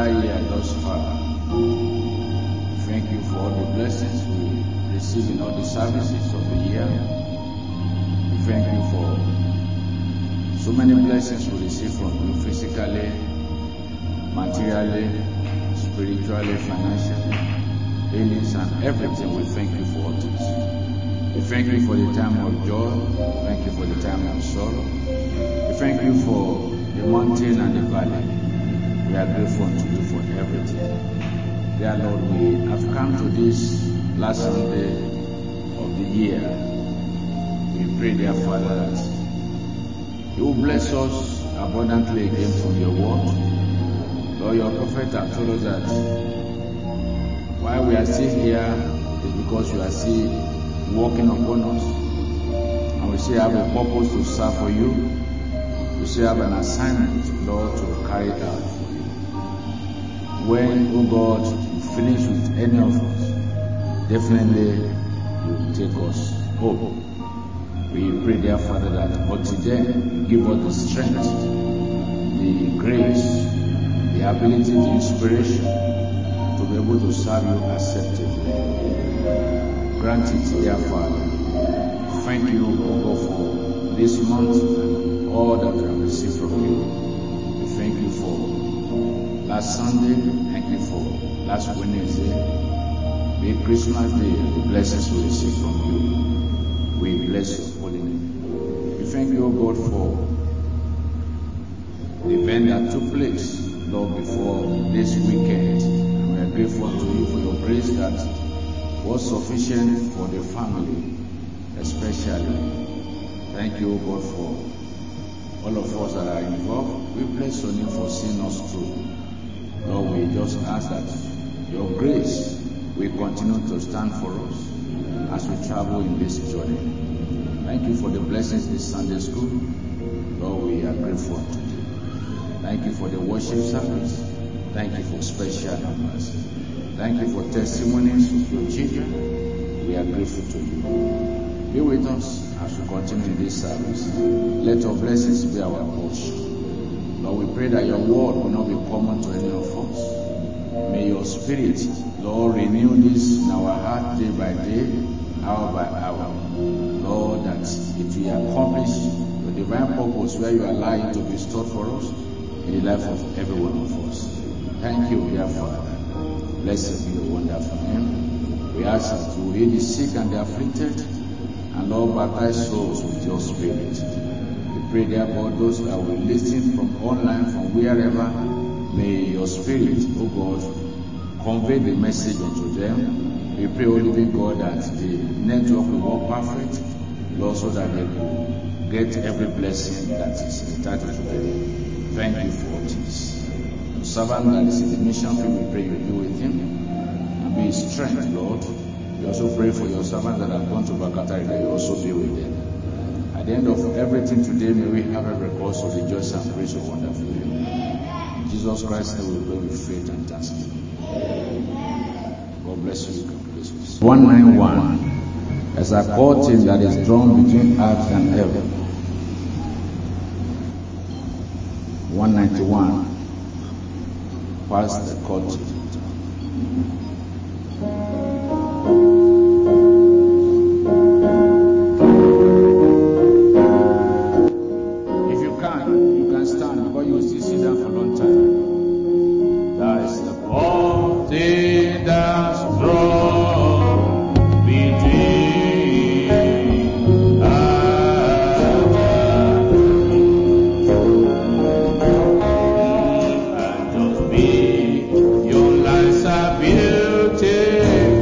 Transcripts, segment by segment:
entire year thus far. Thank you for all the blessings we receive in all the services of the year. We thank you for so many blessings we receive from you physically, materially, spiritually, financially, healings and everything. We thank you for all this. We thank you for the time of joy. Thank you for the time of sorrow. We thank you for the mountain and the valley. We are grateful to you for everything. Dear Lord, we have come to this last Sunday of the year. We pray, dear Father, that you will bless us abundantly again from your word. Lord, your prophet has told us that while we are still here is because you are still working upon us. And we still have a purpose to serve for you. We still have an assignment, Lord, to carry out. When, oh God, you finish with any of us, definitely you will take us home. We pray, dear Father, that until then, you give us the strength, the grace, the ability, the inspiration to be able to serve you acceptably. Grant it, dear Father. Thank you, O God, for this month and all that we have received from you. We thank you for last Sunday, thank you for last Wednesday, be Christmas Day, the blessings we receive from you. We bless your holy name. We thank you, O God, for the event that took place, Lord, before this weekend. And we are grateful to you for your grace that was sufficient for the family, especially. Thank you, O God, for all of us that are involved. We bless your name for seeing us through. Lord, we just ask that your grace will continue to stand for us as we travel in this journey. Thank you for the blessings this Sunday school. Lord, we are grateful to you. Thank you for the worship service. Thank you for special numbers. Thank you for testimonies of your children. We are grateful to you. Be with us as we continue in this service. Let your blessings be our portion. Lord, we pray that your word will not be common to any of us. May your spirit, Lord, renew this in our heart day by day, hour by hour. Lord, that it will accomplish your divine purpose where you allow it to be stored for us in the life of every one of us. Thank you, dear Father. Blessed be your wonderful name. We ask that you will heal the sick and the afflicted, and Lord, baptize souls with your spirit. Pray, dear God, those that will listen from online, from wherever, may your spirit, oh God, convey the message unto them. We pray, O living God, that the network will work perfect, Lord, so that they will get every blessing that is entitled to them. Thank you for this. Your servant that is in the mission field, we pray you be with him and be his strength, Lord. We also pray for your servants that have gone to Bakatari, that you also be with them. At the end of everything today, may we have every cause to rejoice and praise your wonderful name. In Jesus Christ, we will pray with faith and thanksgiving. God bless you. 191. As a curtain that is drawn between earth and heaven. 191. Past the curtain. Your lights are beautiful.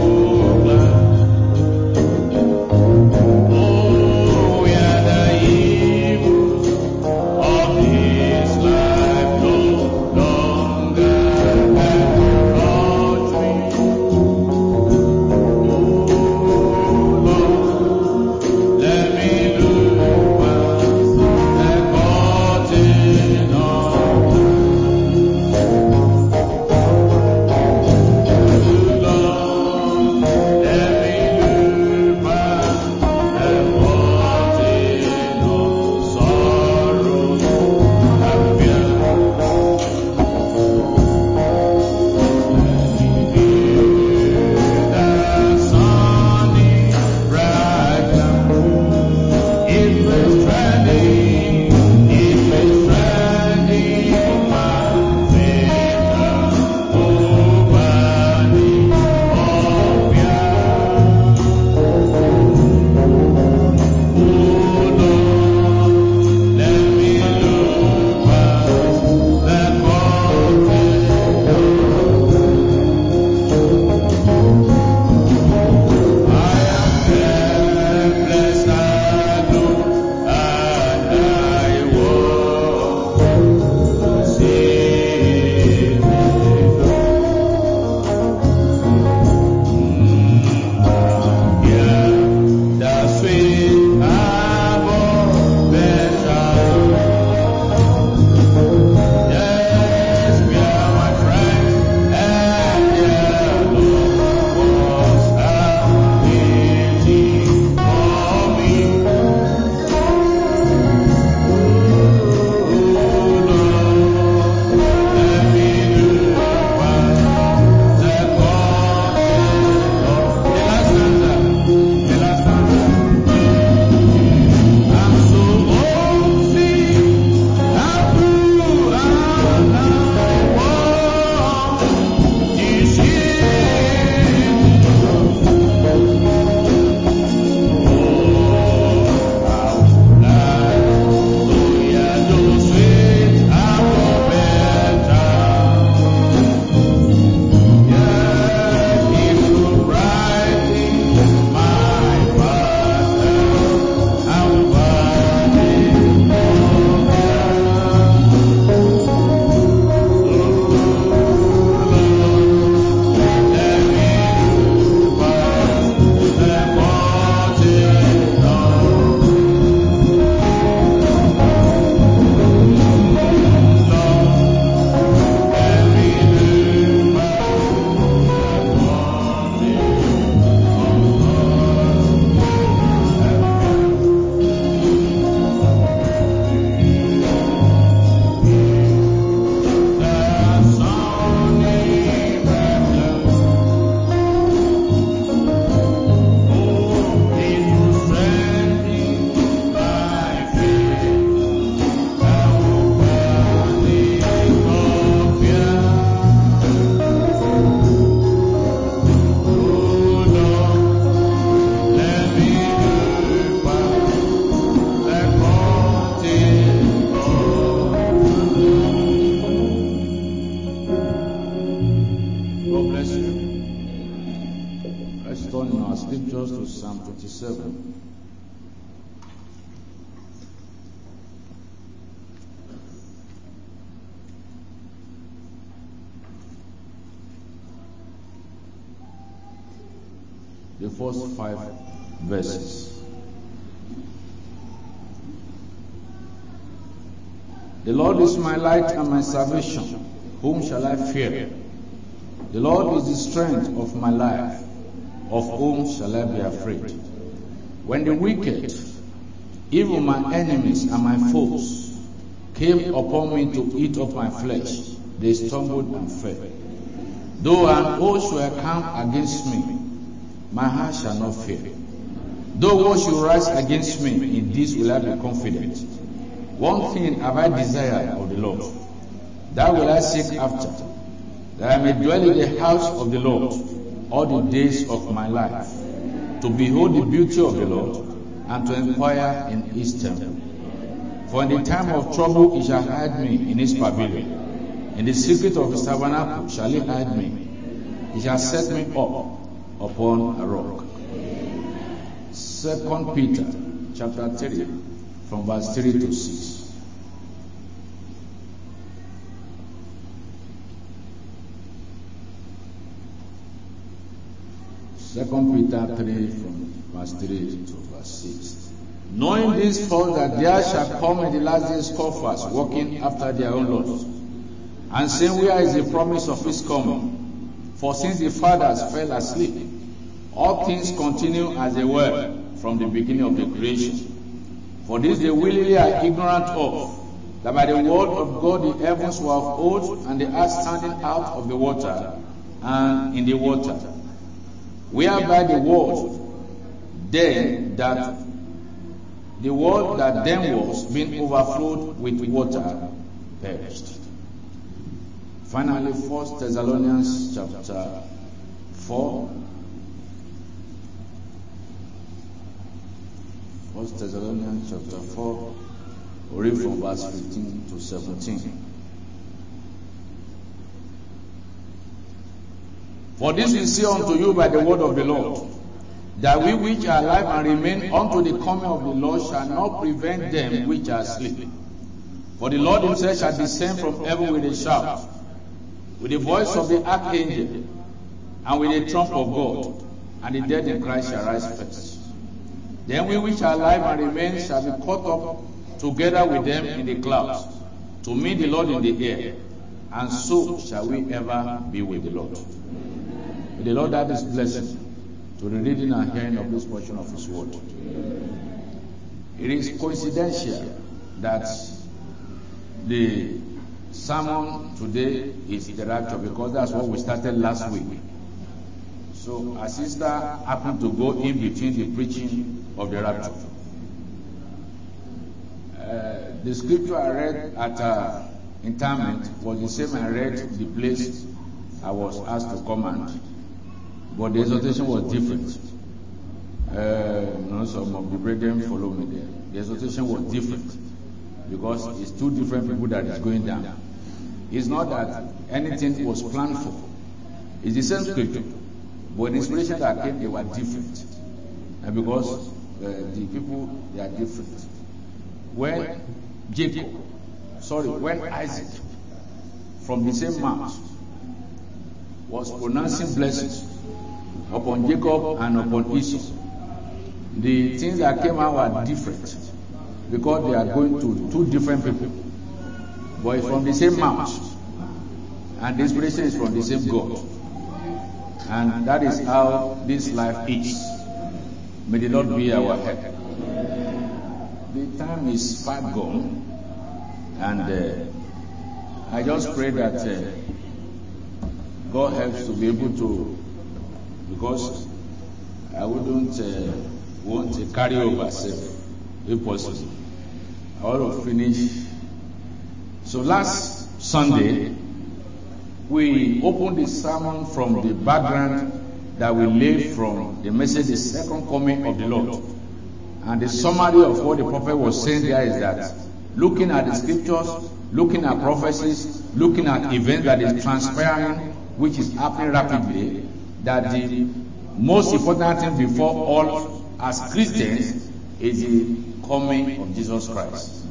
the first 5 verses. The Lord is my light and my salvation. Whom shall I fear? The Lord is the strength of my life. Of whom shall I be afraid? When the wicked, even my enemies and my foes, came upon me to eat up my flesh, they stumbled and fell. Though an host were come against me, my heart shall not fear. Though war should rise against me, in this will I be confident. One thing have I desired of the Lord, that will I seek after, that I may dwell in the house of the Lord all the days of my life, to behold the beauty of the Lord, and to inquire in his temple. For in the time of trouble he shall hide me in his pavilion. In the secret of his tabernacle shall he hide me. He shall set me up upon a rock. 2 Peter chapter 3 from verse 3 to 6. Second Peter 3 from verse 3 to verse 6. Knowing this first, that there shall come in the last days scoffers, walking after their own lusts, and saying, where is the promise of his coming? For since the fathers fell asleep, all things continue as they were from the beginning of the creation. For this they willingly are ignorant of, that by the word of God the heavens were of old, and the earth standing out of the water and in the water, whereby the world that then was, being overflowed with water, perished. Finally, 1 Thessalonians chapter 4. 1 Thessalonians chapter 4, we read from verse 15 to 17. For this we say unto you by the word of the Lord, that we which are alive and remain unto the coming of the Lord shall not prevent them which are asleep. For the Lord himself shall descend from heaven with a shout, with the voice of the archangel, and with the trump of God, and the dead in Christ shall rise first. Then we which are alive and remain shall be caught up together with them in the clouds, to meet the Lord in the air, and so shall we ever be with the Lord. May the Lord add his blessing to the reading and hearing of this portion of his word. It is coincidental that the sermon today is the rapture, because that's what we started last week. So our sister happened to go in between the preaching of the rapture. The scripture I read at interment was the same I read the place I was asked to command, but the exhortation was different. Some of the brethren follow me there. The exhortation was different because it's 2 different people that is going down. It's not that anything was planned for. It's the same scripture, but the inspiration that came, they were different. And because the people, they are different. When Isaac, from the same mount, was pronouncing blessings upon Jacob and upon Esau, the things that came out were different, because they are going to 2 different people, but it's from the same mount, and the inspiration is from the same God. And that is how this life is. May the Lord be our help. The time is far gone, and I just pray that God helps to be able to, because I wouldn't want to carry over self, if possible. I want to finish. So last Sunday, we opened the sermon from the background that we laid from the message, the second coming of the Lord. And the summary of what the prophet was saying there is that, looking at the scriptures, looking at prophecies, looking at events that is transpiring, which is happening rapidly, that the most important thing before all as Christians is the coming of Jesus Christ.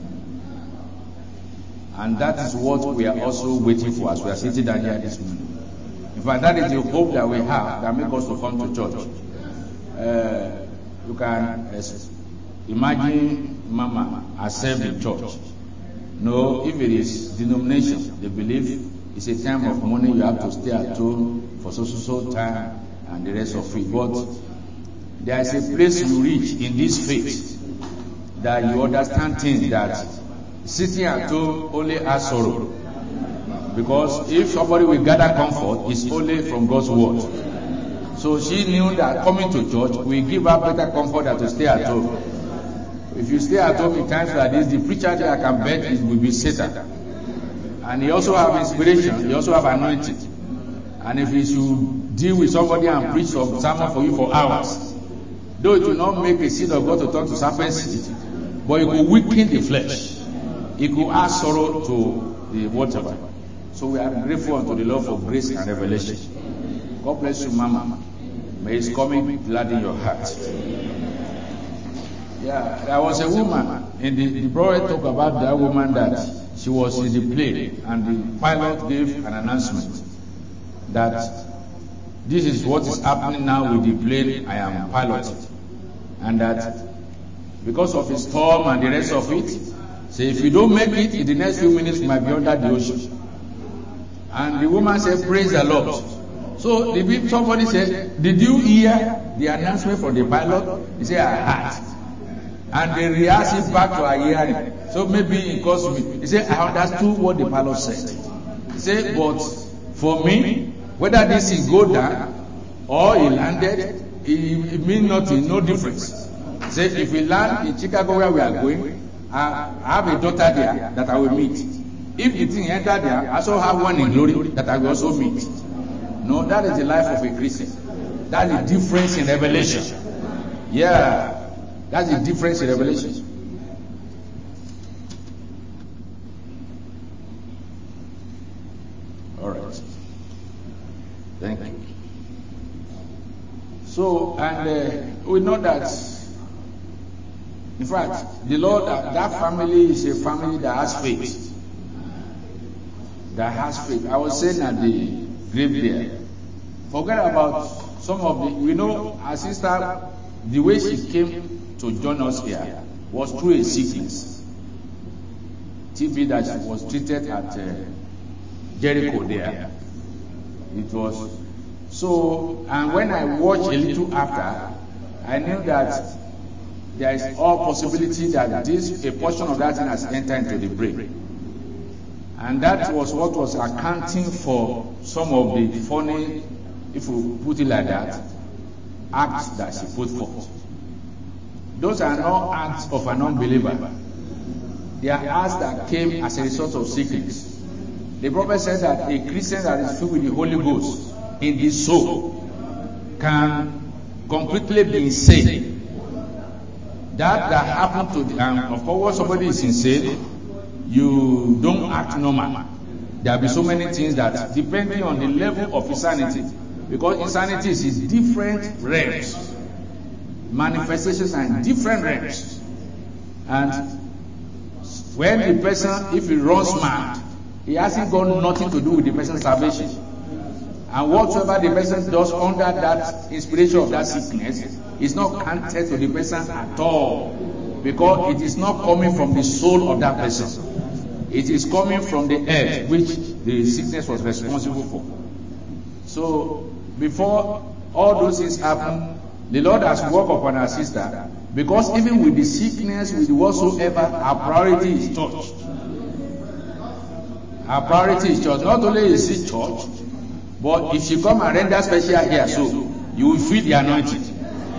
And that is what we are also waiting for as we are sitting down here this morning. In fact, that is the hope that we have that makes us to come to church. you can imagine Mama herself in church. No, if it is denomination, they believe it's a time of mourning, you have to stay at home for so time and the rest of it. But there is a place you reach in this faith that you understand things that sitting at home only has sorrow. Because if somebody will gather comfort, it's only from God's word. So she knew that coming to church will give her better comfort than to stay at home. If you stay at home in times like this, the preacher there, I can bet it will be Satan. And he also have inspiration, he also have anointing. And if he should deal with somebody and preach some sermon for you for hours, though it will not make a seed of God to turn to serpent seed, but it will weaken the flesh. It could add sorrow to the whatever. So we are grateful unto the Lord for grace and revelation. God bless you, Mama. May His coming gladden your heart. Yeah, there was a woman, and the prophet talked about that woman that she was in the plane, and the pilot gave an announcement that this is what is happening now with the plane I am piloting, and that because of the storm and the rest of it, so if you don't make it in the next few minutes, you might be under the ocean. And the woman said, "Praise the Lord." So somebody said, "Did you hear the announcement from the pilot?" He said, "I heard." And they rehearsed it back to her hearing. So maybe it cost me. He said, "I understood what the pilot said." He said, "But for me, whether this thing go down or he landed, it means nothing, no difference." He said, "If we land in Chicago where we are going, I have a daughter there that I will meet. If the thing enter there, I also have one in glory that I will also meet." No, that is the life of a Christian. That is the difference in revelation. Yeah. That's the difference in revelation. All right. Thank you. So, and we know that, in fact, the Lord, that family is a family that has faith. That has faith. I was saying at the grave there, forget about some of the, we know our sister, the way she came to join us here was through a sickness, TB, that she was treated at Jericho there. It was so, and when I watched a little after, I knew that there is all possibility that a portion of that thing has entered into the brain, and that was what was accounting for some of the funny, if we put it like that, acts that she put forth. Those are not acts of an unbeliever. They are acts that came as a result of sickness. The prophet said that a Christian that is filled with the Holy Ghost in the soul can completely be insane. That happened to the, of course, when somebody is insane, you don't act normal. There will be so many things that, depending on the level of insanity, because insanity is in different realms. Manifestations are in different realms. And when the person, if he runs mad, he hasn't got nothing to do with the person's salvation. And whatsoever the person does under that inspiration of that sickness is not counted to the person at all, because it is not coming from the soul of that person. It is coming from the earth, which the sickness was responsible for. So before all those things happen, the Lord has worked upon our sister, because even with the sickness, with whatsoever, our priority is church. Our priority is church. Not only is it church, but if she come and render special here, so you will feel the anointing.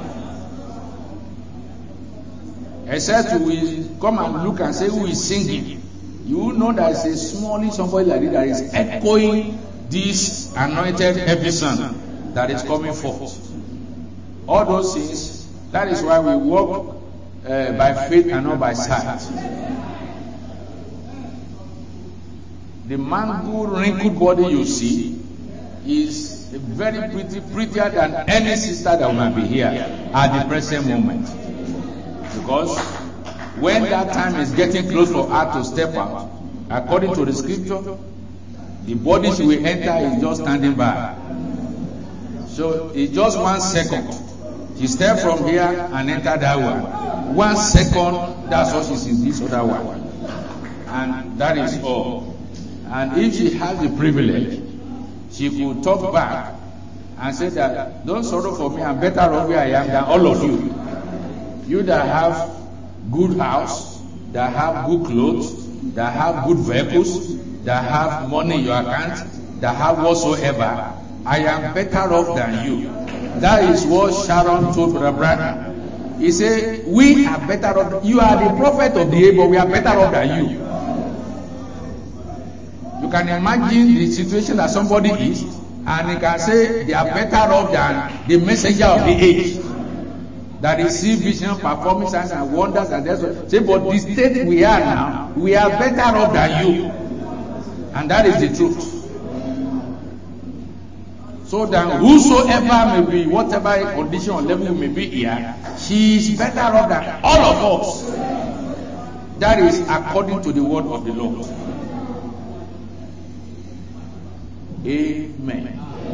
Except you will come and look and say who is singing, you will know that it's a small somebody like this that is echoing this anointed heavy sound that is coming forth. All those things, that is why we walk by faith and not by sight. The mangled, wrinkled body you see is very prettier than any sister that might be here at the present moment. Because when that time is getting close for her to step out, according to the scripture, the body she will enter is just standing by. So it's just 1 second. She stepped from here and entered that one. 1 second, that's what she's in this other one. And that is all. And if she has the privilege, she could talk back and say that, don't sorrow for me, I'm better off where I am than all of you. You that have good house, that have good clothes, that have good vehicles, that have money in your account, that have whatsoever, I am better off than you. That is what Sharon told Brother Branham. He said, we are better off. You are the prophet of the age, but we are better off than you. You can imagine the situation that somebody is, and he can say they are better off than the messenger of the age that receive vision, performing signs and wonders, and that's what. Say, but the state we are now, we are better off than you, and that is the truth. So that whosoever may be, whatever condition or level may be here, she is better off than all of us. That is according to the word of the Lord. Amen.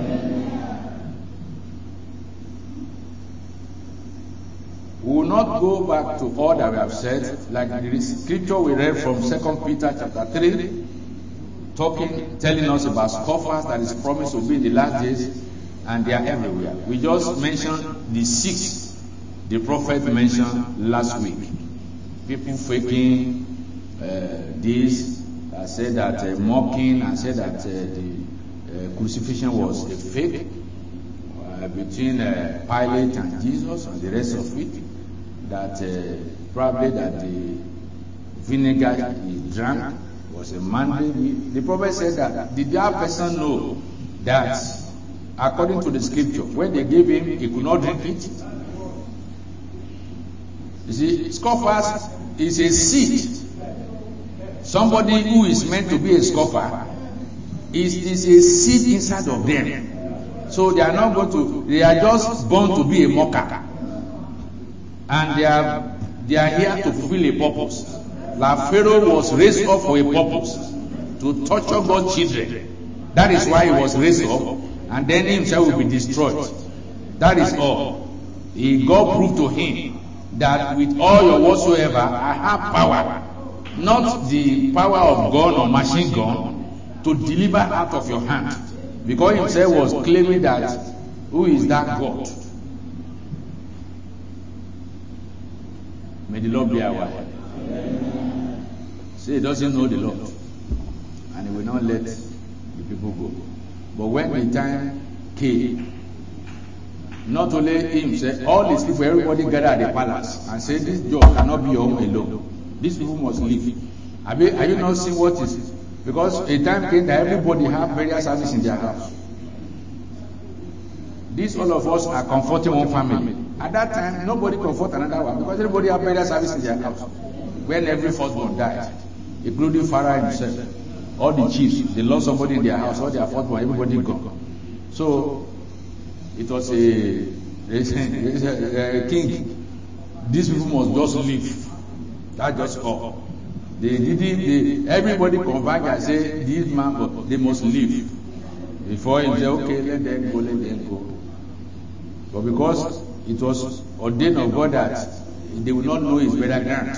We will not go back to all that we have said, like the scripture we read from 2 Peter chapter 3, telling us about scoffers that is promised to be in the last days, and they are everywhere. We just mentioned the 6 the prophet mentioned last week. People faking this, said that mocking, and said that the crucifixion was a fake between Pilate and Jesus and the rest of it. That probably that the vinegar he drank was a mandate. The prophet said that did that person know that according to the scripture, when they gave him, he could not drink it? You see, scoffers is a seed. Somebody who is meant to be a scoffer is a seed inside of them. So they are not going to, they are just born to be a mocker. And they are here to fulfill a purpose. Like Pharaoh was raised up for a purpose, to torture God's children. That is why he was raised up, and then himself will be destroyed. That is all. God proved to him that with all your whatsoever, I have power, not the power of gun or machine gun, to deliver out of your hand. Because himself was claiming that, who is that God? May the Lord be our help. Say he doesn't know the Lord, and he will not let the people go. But when the time came, not only him, say all these people, everybody gathered at the palace and said, this job cannot be your home alone. These people must leave. Are you not seeing what is? Because a time came that everybody have burial service in their house. This all of us are comforting one family. At that time, nobody comfort another one because everybody have burial service in their house. When every firstborn died, including Pharaoh himself, all the chiefs, they lost somebody in their house, all their firstborn, everybody gone. So it was a king. These people must just leave. That's just all. Everybody converged and said, this man, they must leave. Before him say, okay, let them go. But because it was ordained of God that they will not know his better ground.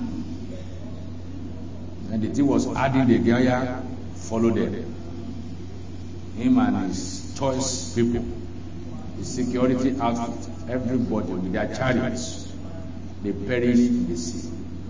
And the thing was adding the Gaya, follow them. Him and his choice people, the security outfit, everybody with their chariots, they perished in the sea.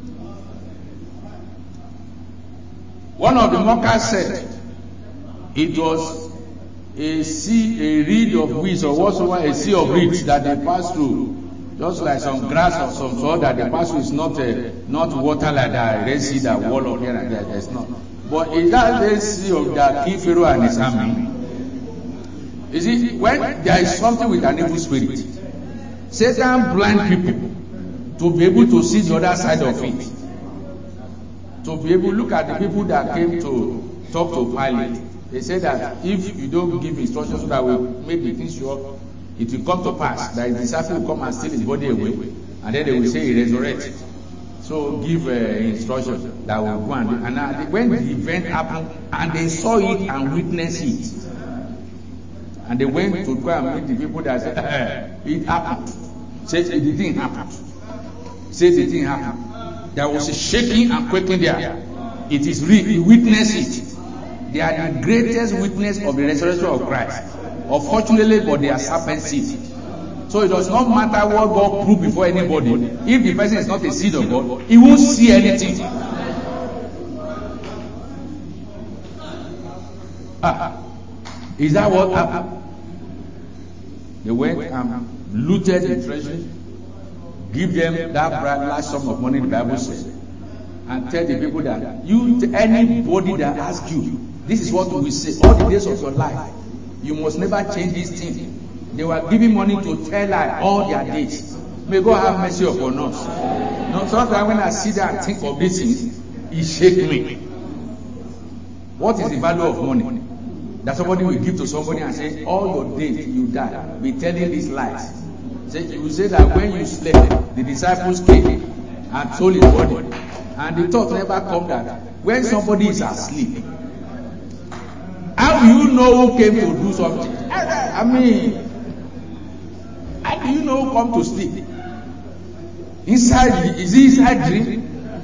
One of the mockers said, it was a sea, a reed of weeds or whatsoever, a sea of reeds that they passed through. Just like some grass or some soil that they pass through is not water like that. Red Sea that wall up here and there. There's not. But is that Red Sea of that King Pharaoh and his army? You see, when there is something with an evil spirit, Satan blind people to be able to see the other side of it. To be able to look at the people that came to talk to Pilate. They said that if you don't give instructions so that will make the thing sure, it will come to pass that his disciples will come and steal his body away, and then they will say he resurrected. So give instructions that will go and when the event happened and they saw it and witnessed it, and they went to go and meet the people that said it happened. Said the thing happened. Said the thing happened. There was a shaking and quaking there. It is real. You witness it. They are the greatest witness of the resurrection of Christ. Unfortunately, but they are serpent seed. So it does not matter what God proved before anybody. If the person is not a seed of God, he won't see anything. Is that what happened? They went and looted the treasury, give them that large sum of money, the Bible says, and tell the people that anybody that asks you, this is what we will say all the days of your life. You must never change this thing. They were giving money to tell lie all their days. May God have mercy upon us. No, sometimes when I see that and think of these things, it shakes me. What is the value of money? That somebody will give to somebody and say, all your days you die, be telling these lies. You will say that when you slept, the disciples came and told his body. And the thought never come that when somebody is asleep, how do you know who came to do something? I mean, how do you know who come to sleep? Is he inside dream?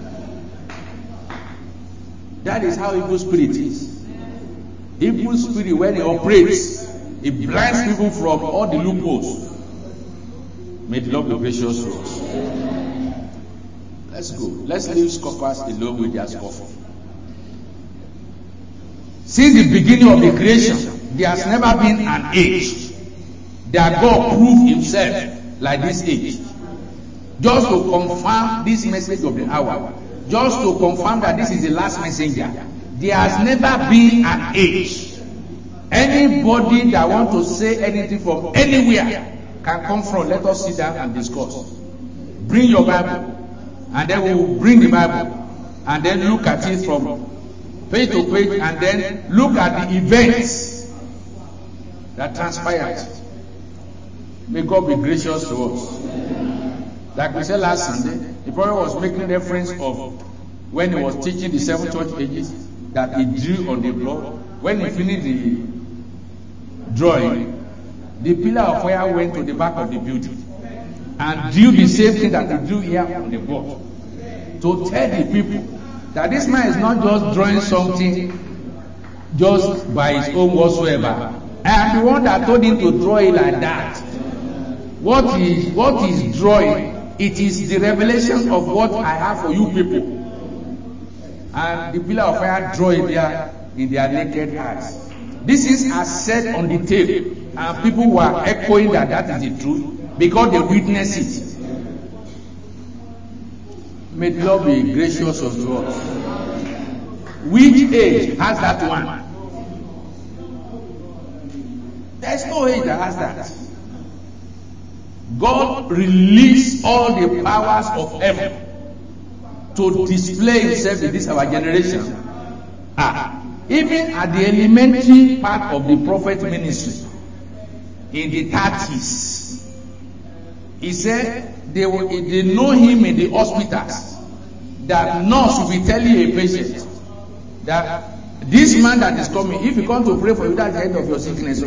That is how evil spirit is. Evil spirit, when it operates, it blinds people from all the loopholes. May the Lord be gracious to us. Let's go. Let's leave scoffers alone with their scoffing. Since the beginning of the creation, there has never been an age that God proved himself like this age. Just to confirm this message of the hour. Just to confirm that this is the last messenger. There has never been an age. Anybody that wants to say anything from anywhere can come from. Let us sit down and discuss. Bring your Bible. And then we will bring the Bible. And then look at it from page to page. And then look at the events that transpired. May God be gracious to us. Like we said last Sunday, the prophet was making reference of when he was teaching the 7 church ages that he drew on the blood. When he finished the drawing, the pillar of fire went to the back of the building and drew the same thing that he drew here on the board. To tell the people that this man is not just drawing something just by his own whatsoever. I am the one that told him to draw it like that. What is drawing? It is the revelation of what I have for you people. And the pillar of fire draw it there in their naked eyes. This is as said on the tape, and people were echoing that is the truth because they witnessed it. May the Lord be gracious unto us. Which age has that one? There is no age that has that. God released all the powers of heaven to display himself in this our generation. Even at the elementary part of the prophet ministry, in the 30s, he said they know him in the hospitals, that nurse will be telling a patient that this man that is coming, if he comes to pray for you, that's the end of your sickness.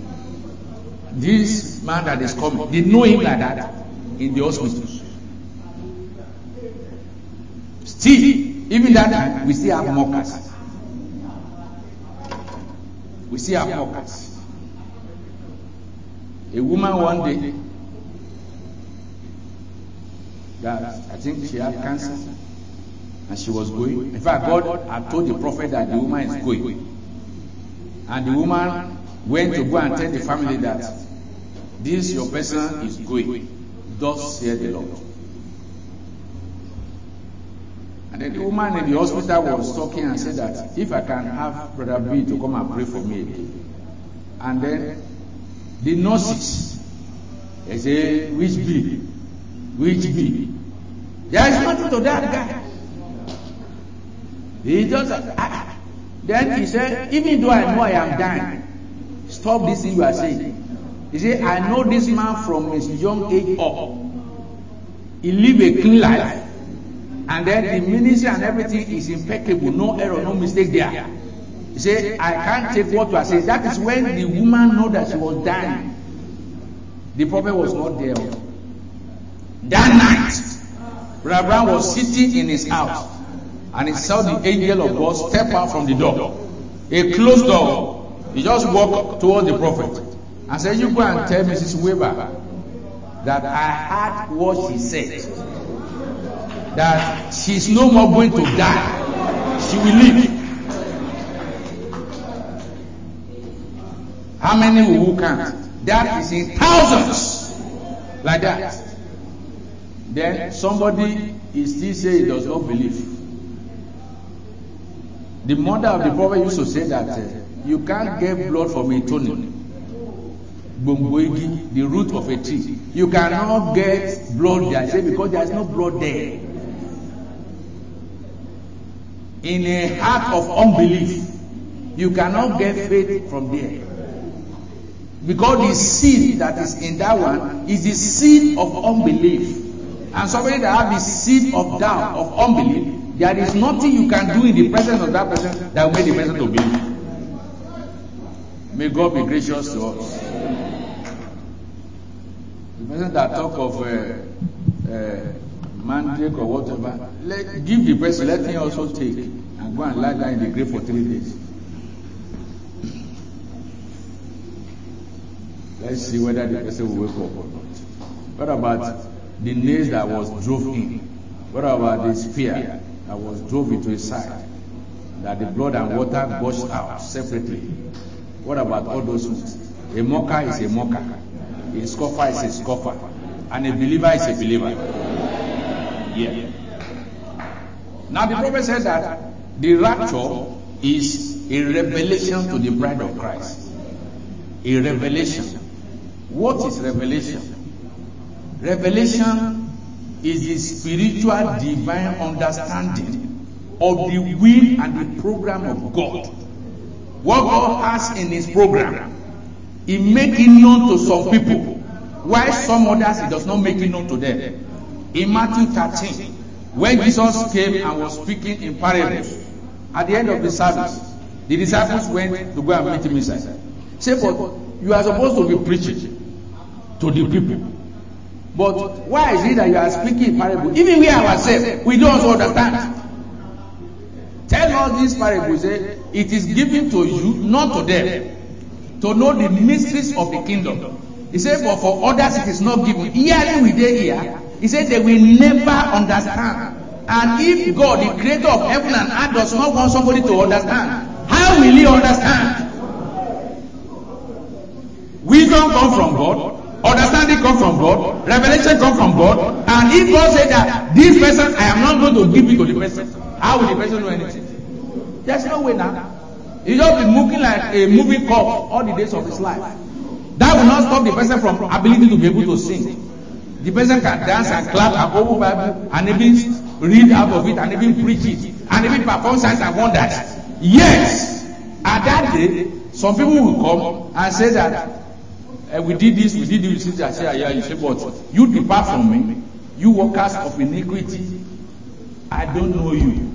This man that is coming, they know him like that in the hospitals. Still, even that time, we still have mockers. We still have mockers. A woman one day, that I think she had cancer, and she was going. In fact, God had told the prophet that the woman is going. And the woman went to go and tell the family that this your person is going. Thus saith the Lord. And then the woman in the hospital was talking and said that if I can have Brother B to come and pray for me again. And then the nurses, they say, which B? Which B? There is nothing to that guy. He just, then he said, even though I know I am dying, stop this thing you are saying. He said, I know this man from his young age up. He lived a clean life. And then the ministry and everything is impeccable, no error, no mistake there. He said, I can't take what you are saying. That is when the woman know that she was dying. The prophet was not there. That night, Brother Brown was sitting in his house and he saw the angel of God step out from the door. A closed door. He just walked towards the prophet and said, "You go and tell Mrs. Weber that I heard what she said. That she's no more going to die. She will live." How many who can't? That is in thousands. Like that. Then somebody is still saying he does not believe. The mother of the prophet used to say that you can't get blood from a toenail. Bomboigi, the root of a tree. You cannot get blood there, say, because there is no blood there. In a heart of unbelief, you cannot get faith from there. Because the seed that is in that one is the seed of unbelief. And somebody that has the seed of doubt, of unbelief, there is nothing you can do in the presence of that person that will make the person to believe. May God be gracious to us. The person that talk of mandrake or whatever, give the person, let him also take and go and lie down in the grave for 3 days. Let's see whether the person will wake up or not. What about the nails that was drove in? What about the spear that was drove into his side? That the blood and water gushed out separately. What about all those things? A mocker is a mocker. A scoffer is a scoffer. And a believer is a believer. Yeah. Now the prophet said that the rapture is a revelation to the bride of Christ. A revelation. What is revelation? Revelation is the spiritual divine understanding of the will and the program of God. What God has in his program, he makes it known to some people, while some others he does not make it known to them. In Matthew 13, when Jesus came and was speaking in parables, at the end of the service, the disciples went to go and meet him inside. Say, but you are supposed to be preaching to the people. But why is it that you are speaking in parables? Even we ourselves, we don't also understand. Tell us these parables, it is given to you, not to them, to know the mysteries of the kingdom. He said, but for others it is not given. Hearing we they hear, he said they will never understand. And if God, the creator of heaven and earth, does not want somebody to understand, how will he understand? Wisdom comes from God. Understanding comes from God. Revelation comes from God. And if God said that this person, I am not going to give it to the person, how will the person know anything? There's no way now. He just be moving like a moving corpse all the days of his life. That will not stop the person from ability to be able to sing. The person can dance and clap and open Bible and even read out of it and even preach it and even perform signs and wonders. Yes, at that day, some people will come and say that we did this. I say, yeah, you say, but you depart from me, you workers of iniquity. I don't know you.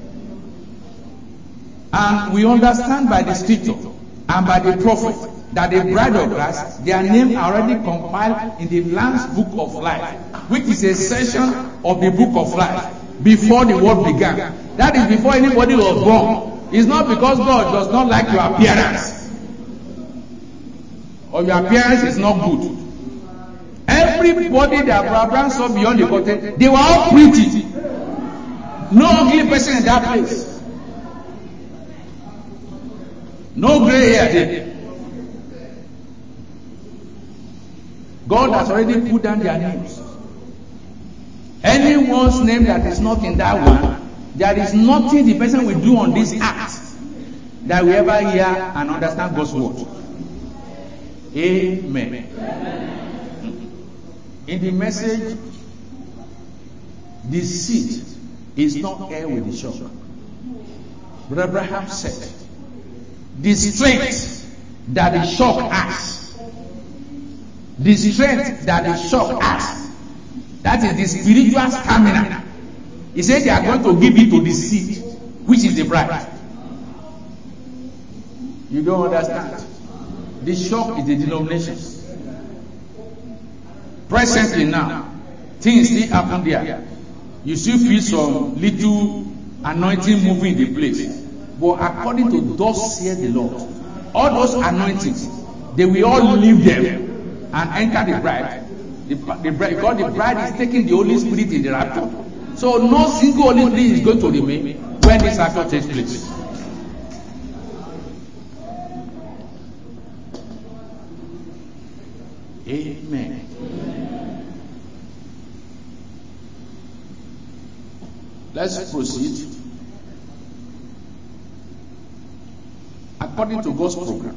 And we understand by the scripture and by the prophet that the bride of Christ, their name are already compiled in the Lamb's book of life, which is a section of the book of life before the world began. That is before anybody was born. It's not because God does not like your appearance, or your appearance is not good. Everybody that Abraham saw beyond the curtain, they were all pretty. No ugly person in that place. No gray hair there. God has already put down their names. Anyone's name that is not in that one, there is nothing the person will do on this earth that we ever hear and understand God's word. Amen. In the message, the seed is not air with the shock. But Abraham said, the strength that the shock has, the strength that the shock has, that is the spiritual stamina. He said they are going to give it to the seed, which is the bride. You don't understand. The shock is the denominations. Presently now, things still happen there. You still feel some little anointing moving in the place. But according to thus saith the Lord, all those anointings, they will all leave them and enter the bride. The bride, because the bride is taking the Holy Spirit in the rapture. So no single Holy Spirit is going to remain when this rapture takes place. Amen. Let's proceed. According to God's program,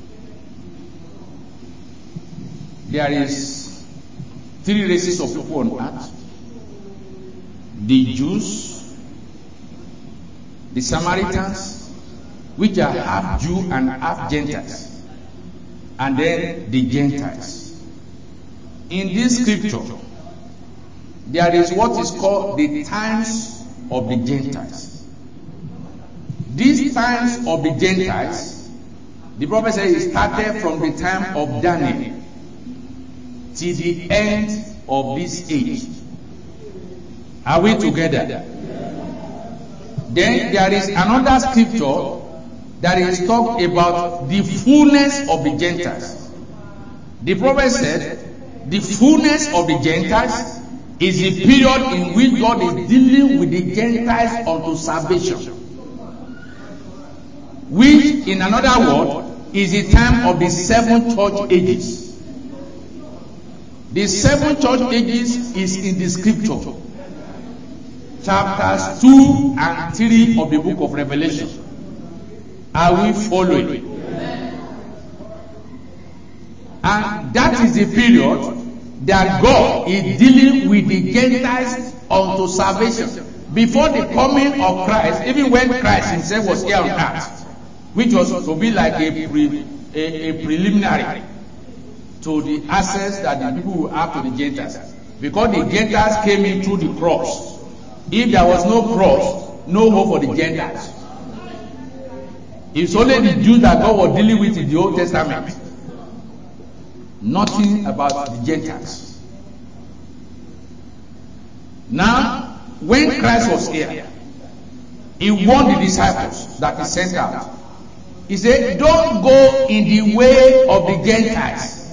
there is 3 races of people on earth: the Jews, the Samaritans, which are half Jew and half Gentiles, and then the Gentiles. In this scripture, there is what is called the times of the Gentiles. These times of the Gentiles, the prophet says, it started from the time of Daniel till the end of this age. Are we together? Then there is another scripture that is talk about the fullness of the Gentiles. The prophet said, the fullness of the Gentiles is the period in which God is dealing with the Gentiles unto salvation, which in another word is the time of the 7 church ages. The 7 church ages is in the scripture, chapters 2 and 3 of the book of Revelation. Are we following? And that is the period that God is dealing with the Gentiles unto salvation. Before the coming of Christ, even when Christ himself was here on earth, which was to be like a preliminary to the access that the people will have to the Gentiles. Because the Gentiles came in through the cross. If there was no cross, no hope for the Gentiles. It's only the Jews that God was dealing with in the Old Testament. Nothing about the Gentiles. Now, when Christ was here, he warned the disciples that he sent out. He said, don't go in the way of the Gentiles.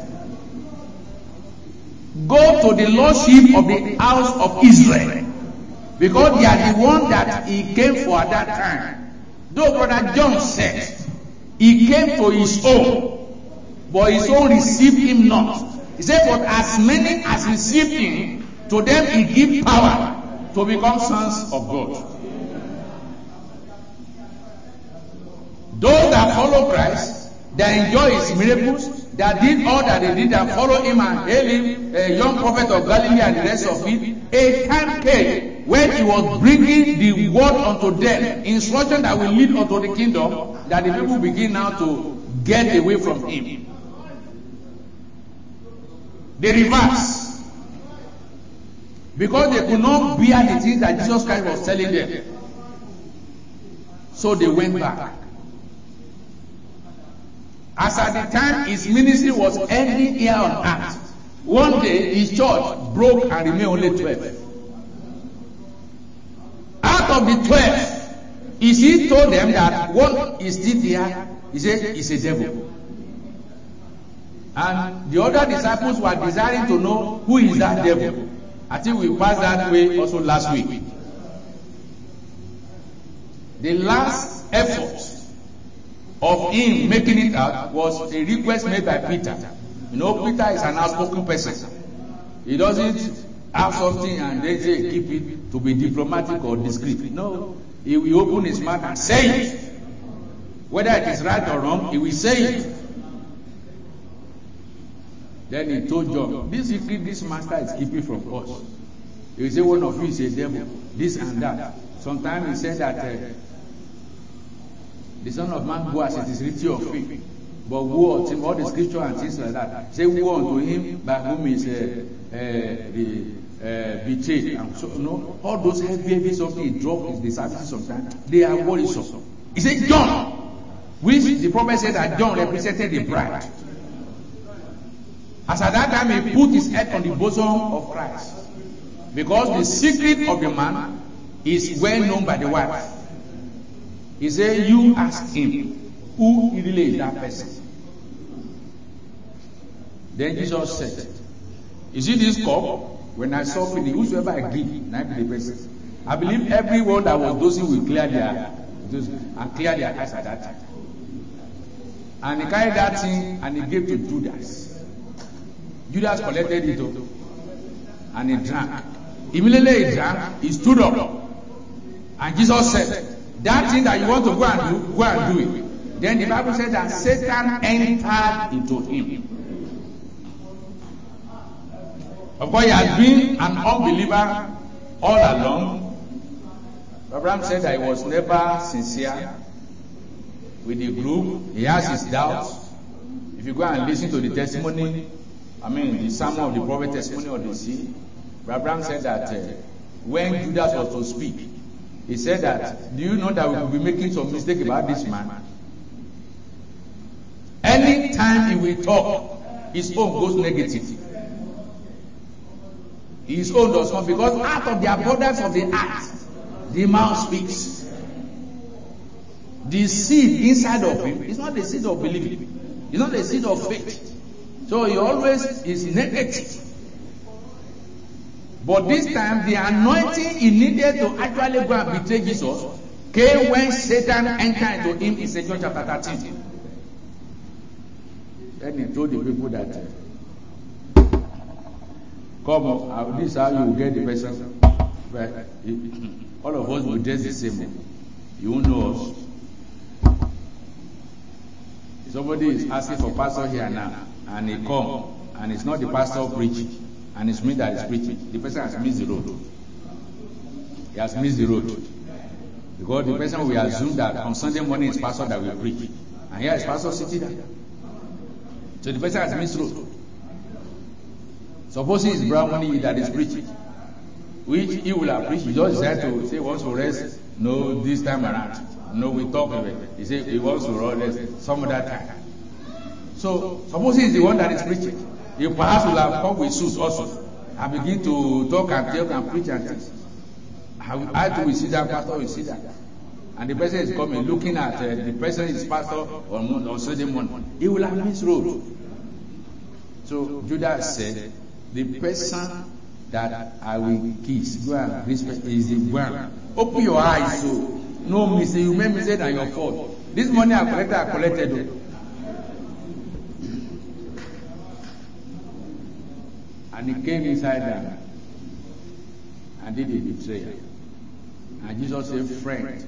Go to the lordship of the house of Israel. Because they are the one that he came for at that time. Though Brother John said, he came to his own, but his own received him not. He said, but as many as received him, to them he gave power to become sons of God. Those that follow Christ, that enjoy his miracles, that did all that they did and follow him and hail him, a young prophet of Galilee and the rest of it, a time came when he was bringing the word unto them, instruction that will lead unto the kingdom, that the people begin now to get away from him. They reverse. Because they could not bear the things that Jesus Christ was telling them. So they went back. As at the time his ministry was ending here on earth, one day his church broke and remained only 12. Out of the 12, he told them that one is still there. He said, it's a devil. And the other disciples were desiring to know who is that devil. I think we passed that way also last week. The last effort of him making it out was a request made by Peter. You know, Peter is an outspoken person. He doesn't have something and they say keep it to be diplomatic or discreet. No, he will open his mouth and say it. Whether it is right or wrong, he will say it. Then he told John, this secret this master is keeping from us. He will say one of you is a devil, this and that. Sometimes he said that the Son of Man go as it is written of him. But woe unto him, all the scripture and things like that. Say woe unto him by whom is betrayed. And so, you know, all those heavy something he dropped in the services sometimes, they are worrisome. He said John, which the prophet said that John represented the bride. As at that time he put his head on the bosom of Christ. Because the secret of the man is well known by the wife. He said, you ask him, who really is that person? Then Jesus said, you see this cup? When I saw it, whosoever I give, not the person. I believe everyone that was dosing will clear their eyes at that time. And he carried that thing and he gave to Judas. Judas collected it and he drank. Immediately he drank, he stood up. And Jesus said, that thing that you want to go and do it. Then the Bible said that Satan entered into him. Of course, he has been an unbeliever all along. Abraham said that he was never sincere with the group. He has his doubts. If you go and listen to the testimony, the sermon of the prophet, testimony of the sea, Abraham said that when Judas was to speak, he said that, do you know that we could be making some mistake about this man? Anytime he will talk, his own goes negative. His own does not, because out of the abundance of the heart, the mouth speaks. The seed inside of him is not the seed of believing. It's not the seed of faith. So he always is negative. But this time, the anointing he needed to actually go and betray Jesus came when Satan entered into him in St. John chapter 13. Then he told the people that, come on, this is how you will get the person. But all of us will dress the same. You won't know us. Somebody is asking for pastor here now, and he come, and it's not the pastor preaching, and it's me that is preaching. The person has missed the road. He has missed the road. Because the person will assume that on Sunday morning it's pastor that will preach. And here is pastor sitting there. So the person has missed the road. Supposing it's brown money that is preaching, which he will have preached. He just decided to say he wants to rest. No, this time around. No, we talk of it. He said he wants to rest some other time. So supposing it's the one that is preaching, he perhaps will have come with suits also and begin to talk and tell and preach and things. I too will see that, pastor will see that. And the person is coming, looking at the person is pastor on Sunday morning. He will have missed road. So Judas said, the person that I will kiss, go and respect, is the one. Open your eyes, so no mistake. You may mistake than your fault. This money I collected. And he came inside there and did a betrayal. And Jesus said, friend,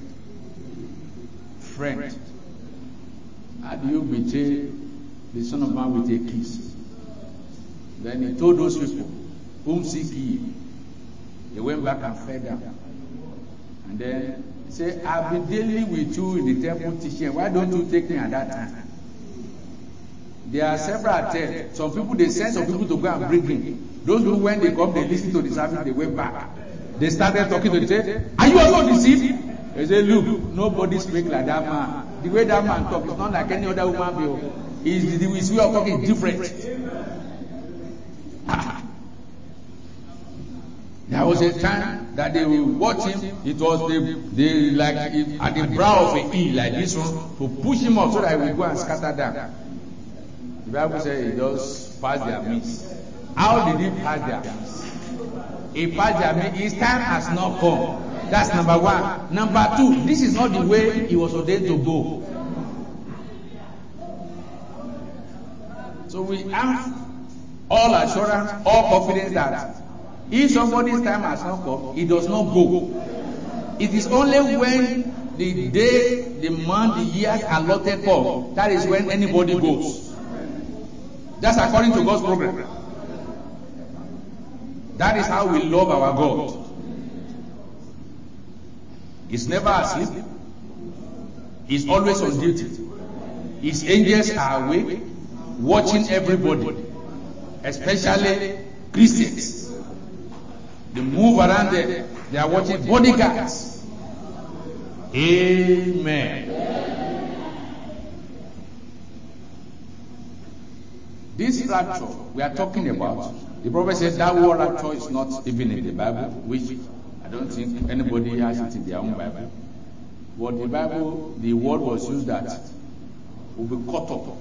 how do you betray the Son of Man with a kiss? Then he told those people, whom seek ye? They went back and fell down. And then he said, I've been dealing with you in the temple teaching. Why don't you take me at that time? There are several attempts. Some people, they send some people to go and bring him. Those who, when they come, they listen to the service, they went back. They started talking to them. Are you also deceived? They say, look, nobody speaks like that man. The way that man talks is not like any other woman being. His way of talking is different. There was a time that they will watch him. It was they like at the brow of a hill like this one to push him up so that he will go and scatter down. The Bible says he just passed their midst. How did he pass their midst? He passed their midst. His time has not come. That's number one. Number two, this is not the way he was ordained to go. So we have all assurance, all confidence that if somebody's time has not come, he does not go. It is only when the day, the month, the year allotted come, that is when anybody goes. That's according to God's program. That is how we love our God. He's never asleep. He's always on duty. His angels are awake, watching everybody, especially Christians. They move around there. They are watching bodyguards. Amen. This rapture we are talking about The prophet said that word rapture is not even in the Bible, which I don't think anybody has it in their own Bible. But the Bible, the word was used that will be caught up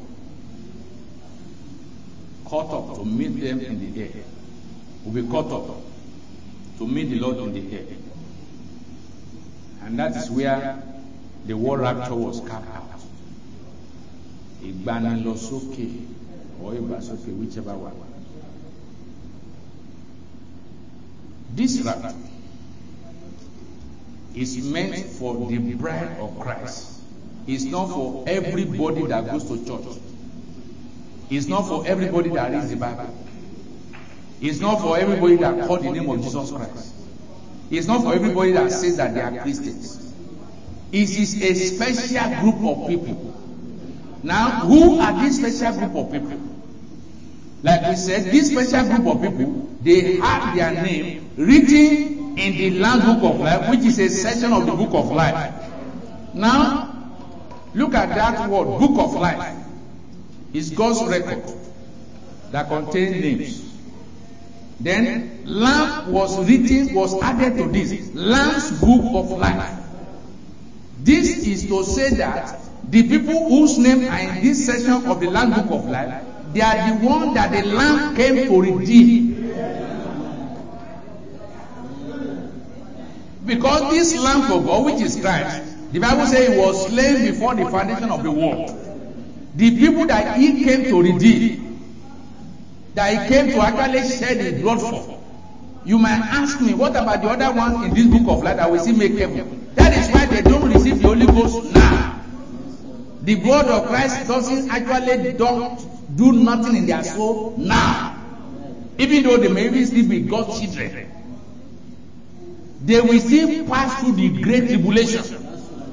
to meet them in the air. Will be caught up to meet the Lord in the air. And that is where the word rapture was carved out. Igbanilosoke or Ibasoke, whichever one. This rapture is meant for the bride of Christ. It's not for everybody that goes to church. It's not for everybody that reads the Bible. It's not for everybody that calls the name of Jesus Christ. It's not for everybody that says that they are Christians. It is a special group of people. Now, who are this special group of people? Like we said, this special group of people, they have their name written in the Lamb's Book of Life, which is a section of the Book of Life. Now, look at that word, Book of Life. It's God's record that contains names. Then, Lamb was added to this, Lamb's Book of Life. This is to say that the people whose names are in this section of the Lamb's Book of Life, they are the ones that the Lamb came to redeem. Because this Lamb for God, which is Christ, the Bible says he was slain before the foundation of the world. The people that he came to redeem, that he came to actually shed his blood for. You might ask me, what about the other ones in this book of life that we see make heaven? That is why they don't receive the Holy Ghost now. The blood of Christ doesn't actually do nothing in their soul now. Even though they may still be God's children. They will still pass through the great tribulation.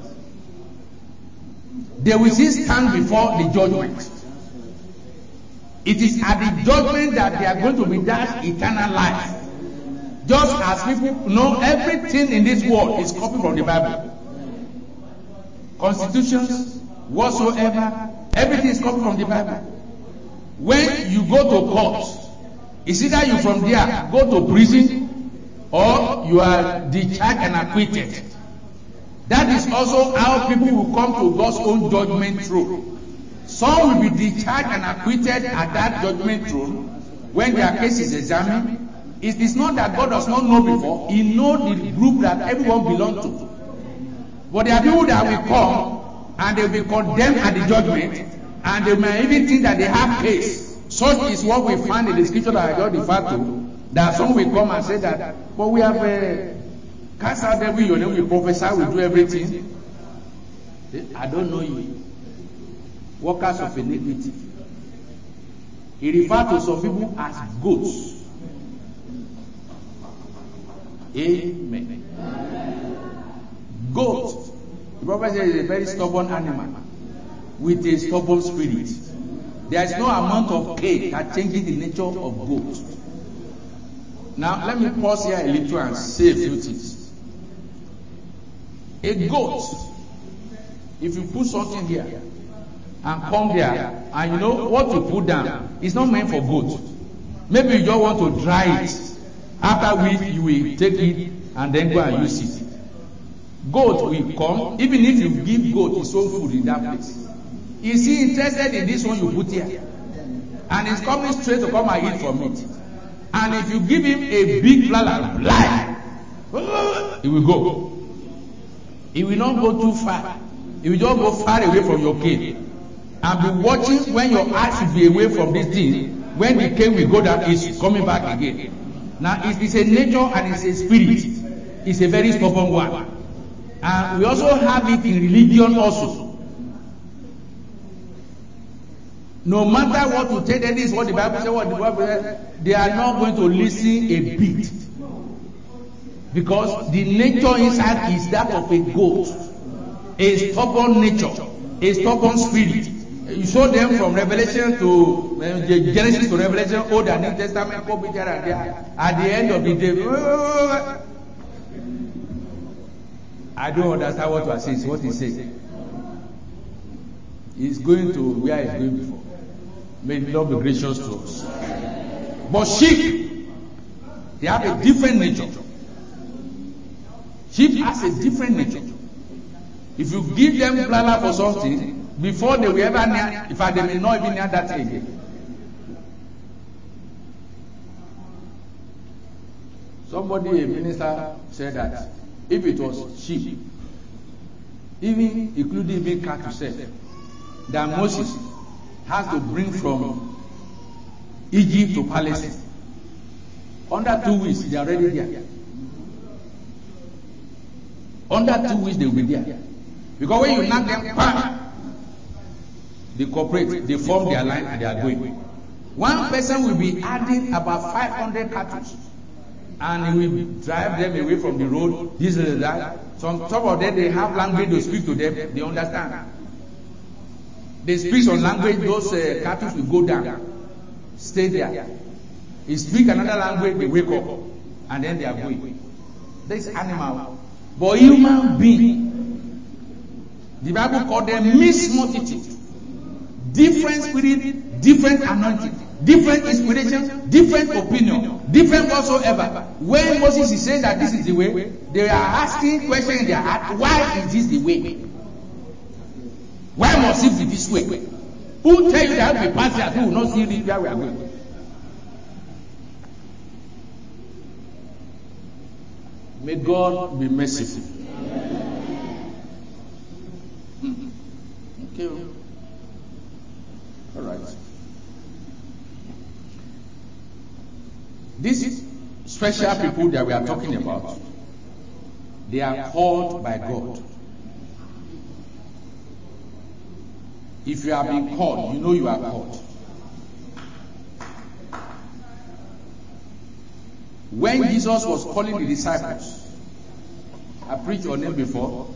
They will still stand before the judgment. It is at the judgment that they are going to be dashed eternal life. Just as people know everything in this world is copied from the Bible. Constitutions, whatsoever, everything is copied from the Bible. When you go to court, it's either you from there go to prison or you are discharged and acquitted. That is also how people will come to God's own judgment throne. Some will be discharged and acquitted at that judgment throne when their case is examined. It is not that God does not know before. He knows the group that everyone belongs to. But there are people that will come and they will be condemned at the judgment, and they may even think that they have case. Such is what we find in the scripture that I just referred to. That some will come and say that, but we have cast out devil, your name, we prophesy, we do everything. I don't know you. Workers of iniquity. He referred to some people as goats. Amen. Goat. The prophet says is a very stubborn animal with a stubborn spirit. There is no amount of cake that changes the nature of goat. Now, let me pause here a little and say a few things. A goat, if you put something here and come there, and you know what you put down, it's not meant for goat. Maybe you just want to dry it. After which you will take it and then go and use it. Goat will come, even if you give goat his own food in that place. Is he interested in this one you put here? And he's coming straight to come and eat from it. And if you give him a big flower, he will go. He will not go too far. He will just go far away from your cave. And be watching when your eyes will be away from this thing. When the cave will go down, he's coming back again. Now, it is a nature and it's a spirit. It's a very stubborn one. And we also have it in religion also. No matter what you tell them, this is what the Bible says, what the Bible says, they are not going to listen a bit. Because the nature inside is that of a goat. A stubborn nature. A stubborn spirit. You show them from Revelation to Genesis to Revelation, Old and New Testament, go be there and there. At the end of the day, I don't understand what you are saying. What he's saying. He's going to where he's going before. May the Lord be gracious to us. But sheep, they have a different nature. Sheep has a different nature. If you give them blala for something, before they will ever near, in fact, they may not even near that again. Somebody, a minister, said that if it was sheep, even including even cattle, said that Moses has to bring from Egypt to Palestine. Under 2 weeks, they are already there. Under 2 weeks, they will be there. Because when you knock them, bam, they cooperate, they form their line, and they are going. One person will be adding about 500 cattle, and he will drive them away from the road. This and that. Some of them, they have language to speak to them. They understand. They speak some language. Those cattle will go down, stay there. He speak another language. They wake up, and then they are going. This animal, but human being, the Bible called them mixed multitude. Different spirit, different anointing, different inspiration, different opinion, different whatsoever. When Moses is saying that this is the way, they are asking questions in their heart, why is this the way? Why must it be this way? Who tell you that we pass here who will not see where we are going? May God be merciful. Okay. All right. These special people that we are talking about, they are called by God. If you have been called, you know you are called. When Jesus was calling the disciples, I preached on him before.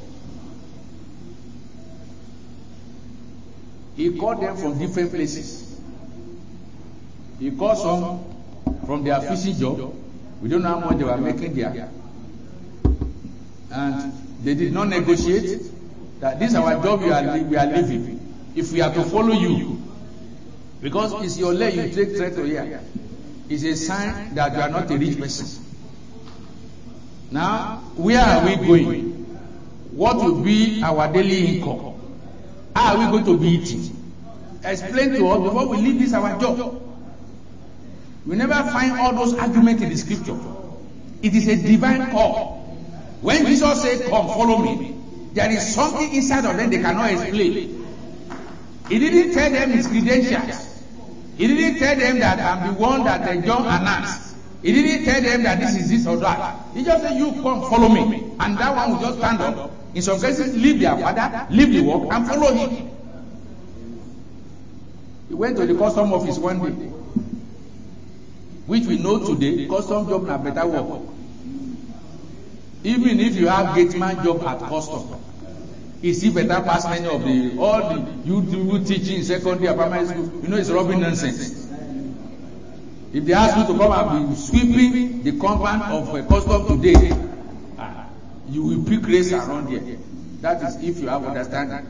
He called them from different places. He called some from their fishing job. We don't know how much they were making there. And they did not negotiate that this is our job, we are leaving. If we are to follow you, because it's your leg you take straight to here, it's a sign that you are not a rich person. Now, where are we going? What will be our daily income? How are we going to be eating? Explain to us before we leave this our job. We never find all those arguments in the scripture. It is a divine call. When Jesus said, "Come, follow me," there is something inside of them they cannot explain. He didn't tell them his credentials. He didn't tell them that I'm the one that John announced. He didn't tell them that this is this or that. He just said, "You come, follow me." And that one will just stand up. In some cases, leave their father, leave the work, and follow him. He went to the custom office one day, which we know today, custom job na better work. Even if you have gateman job at custom, it's still better pass many of you teaching in secondary and primary school. You know it's rubbish nonsense. If they ask you to come and be sweeping the compound of a custom today, you will pick race around here. That is if you have understanding.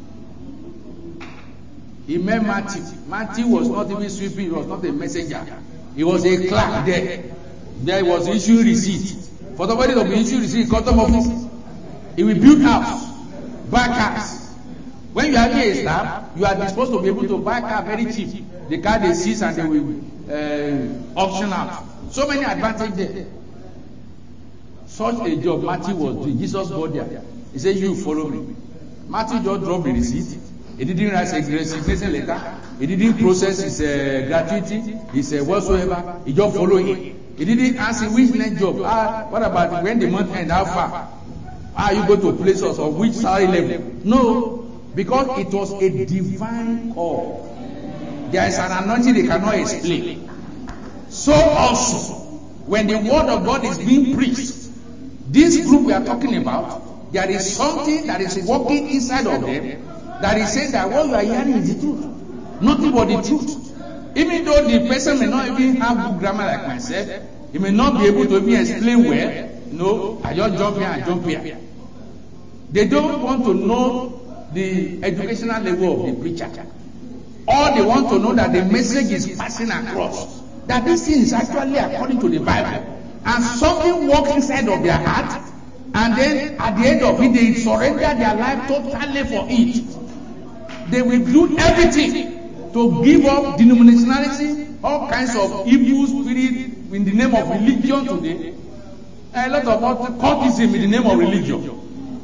He met Matthew. Matthew was not even sweeping, he was not a messenger. He was a clerk there. There was issuing receipt. For somebody to be issuing receipt in custom office, he will build house, buy cars. When you are a staff, you are disposed to be able to buy car very cheap. The car they seize and they will auction out. So many advantages there. Such a job Matthew was doing. Jesus got there. He said, "You follow me." Matthew just dropped the receipt. He didn't write a resignation letter. He didn't process his gratuity, his whatsoever. He just followed him. He didn't ask him which next job. What about when the month end? How far? Are you going to place us on which salary level? No, because it was a divine call. There is an anointing they cannot explain. So also, when the word of God is being preached, this group we are talking about, there is something that is working inside of them that is saying that what you are hearing is the truth, nothing but the truth. Even though the person may not even have good grammar like myself, he may not be able to even explain well. No, I just jump here and jump here. They don't want to know the educational level of the preacher. All they want to know that the message is passing across. that this thing is actually according to the Bible. And something walks inside of their heart, and then at the end of it, they surrender their life totally for it. They will do everything to give up denominationality, all kinds of evil spirit in the name of religion today. A lot of cultism in the name of religion.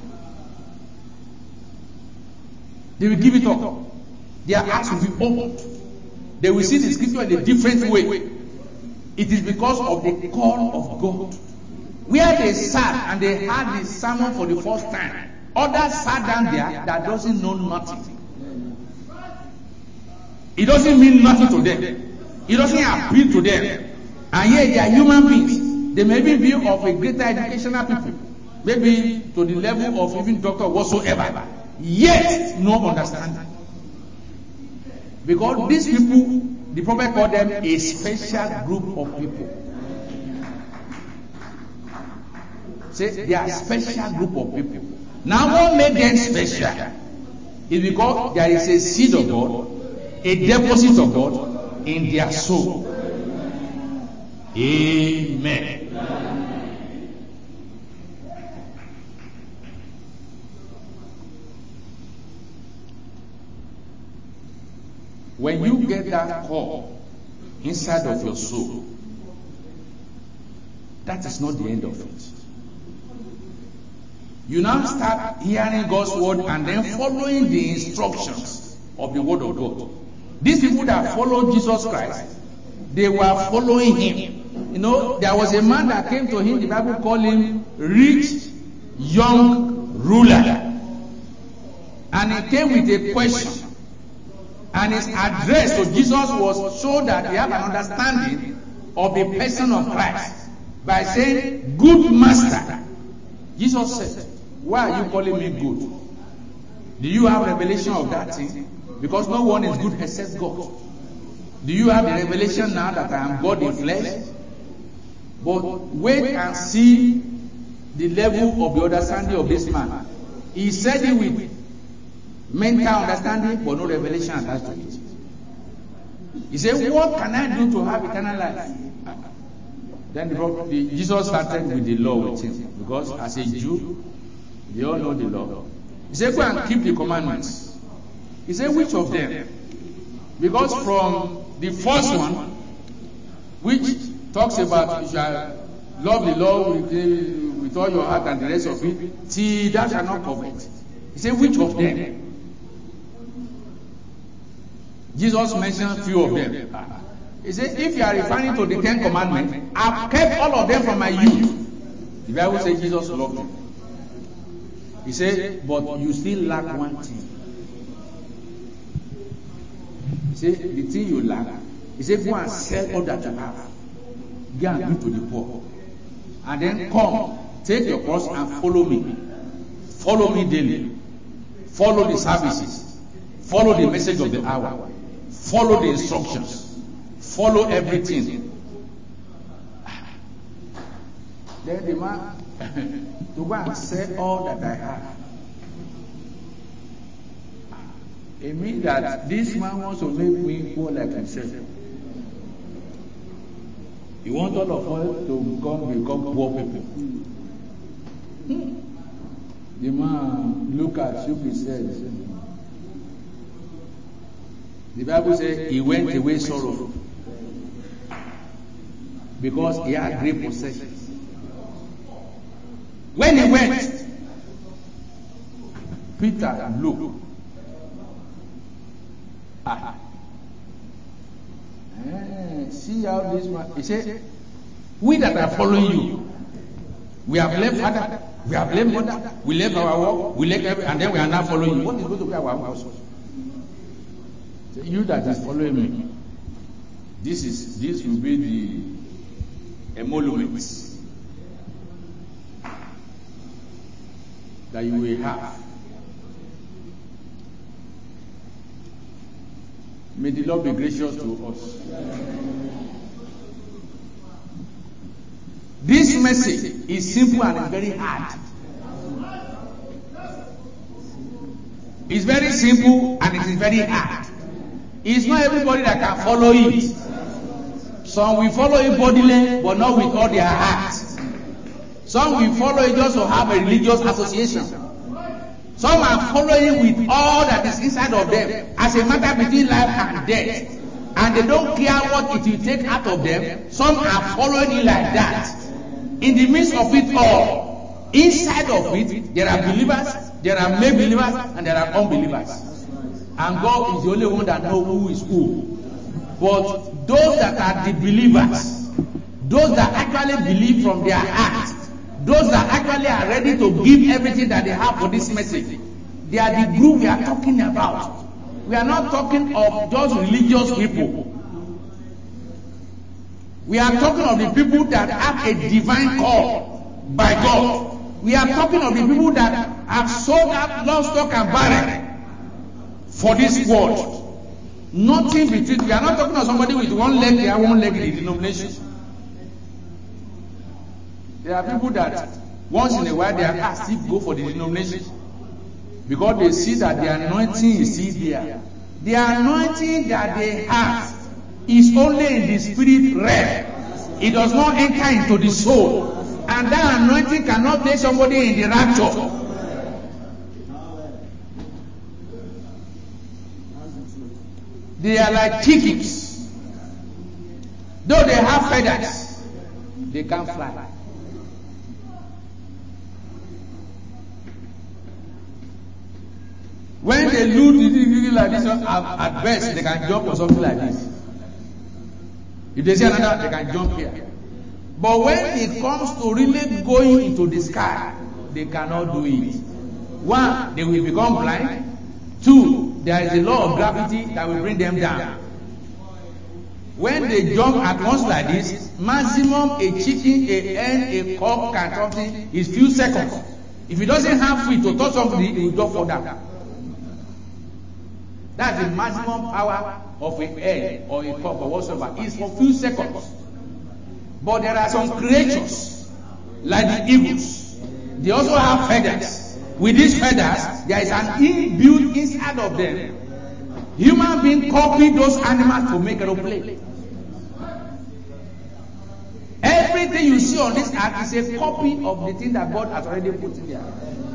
They will give it up. Their hearts will be opened. They will see the scripture in a different way. It is because of the call of God. Where they sat and they heard the sermon for the first time, others sat down there that doesn't know nothing. It doesn't mean nothing to them. It doesn't appeal to them. And yet they are human beings. They may be of a greater educational people, maybe to the level of even doctor whatsoever. Yet no understanding. Because these people, the prophet called them a special group of people. Say they are a special group of people. Now what made them special is because there is a seed of God, a deposit of God in their soul. Amen. When you get that call inside of your soul, that is not the end of it. You now start hearing God's word and then following the instructions of the word of God. These people that followed Jesus Christ, they were following him. You know, there was a man that came to him, the Bible called him rich young ruler. And he came with a question. And his address to Jesus was so that he had an understanding of the person of Christ by saying, "Good master." Jesus said, "Why are you calling me good? Do you have revelation of that thing? Because no one is good except God. Do you have the revelation now that I am God in flesh? But wait and see the level of the understanding of this man." He said it with mental understanding, but no revelation attached to it. He said, "What can I do to have eternal life?" Then Jesus started with the law with him, because as a Jew, they all know the law. He said, "Go and keep the commandments." He said, "Which of them?" Because from the first one, which talks about you shall love the Lord with all your heart and the rest of it, till thou shalt not covet. He said, "Which of them?" Jesus mentioned few of them. He said, "If you are referring to the 10 Commandments, I've kept all of them from my youth." The Bible says Jesus loved him. He said, "But you still lack one thing." He said, "The thing you lack." He said, "Go and sell all that you have. Go and give to the poor. And then come, take your cross and follow me. Follow me daily. Follow the services. Follow the message of the hour. Follow the instructions. Follow everything." Then the man to go and sell all that I have. It means that this man wants to make me poor like himself. He wants all of us to become poor people. The man look at you, he said. The Bible says he went away sorrowful because he had great possessions. When he went, Peter looked. See how this man, he said, "We that are following you, we have left father, we have left mother, we left our work, we left everything, and then we are now following you. What is going to be our house?" You that is following me, this will be the emoluments that you will have. May the Lord be gracious to us. This message is simple and it's very hard. It's very simple and it is very hard. It's not everybody that can follow it. Some will follow it bodily, but not with all their heart. Some will follow it just to have a religious association. Some are following with all that is inside of them as a matter between life and death. And they don't care what it will take out of them. Some are following it like that. In the midst of it all, inside of it, there are believers, there are male believers, and there are unbelievers. And God is the only one that knows who is who. But those that are the believers, those that actually believe from their heart, those that actually are ready to give everything that they have for this message, they are the group we are talking about. We are not talking of just religious people. We are talking of the people that have a divine call by God. We are talking of the people that have sold out livestock and barren for this world. Nothing between. We are not talking of somebody with one leg here, one leg in the denomination. There are people that once in a while they are asked to go for the denomination because they see that the anointing is still there. The anointing that they have is only in the spirit realm. It does not enter into the soul. And that anointing cannot take somebody in the rapture. They are like chickens. Though they have feathers, they can't fly. When they look like this one, at best they can jump or something like this. If they see another, they can jump here. But when it comes to really going into the sky, they cannot do it. One, they will become blind. Two, there is a law of gravity that will bring them down. When they jump at once like this, maximum a chicken, a hen, a cock can something is few seconds. If it doesn't have feet to touch somebody, it will just fall down. That's the maximum power of a hen or a cock or whatsoever. It's for few seconds. But there are some creatures like the eagles. They also have feathers. With these feathers, there is an inbuilt inside of them. Human beings copy those animals to make aeroplane. Everything you see on this earth is a copy of the thing that God has already put in there.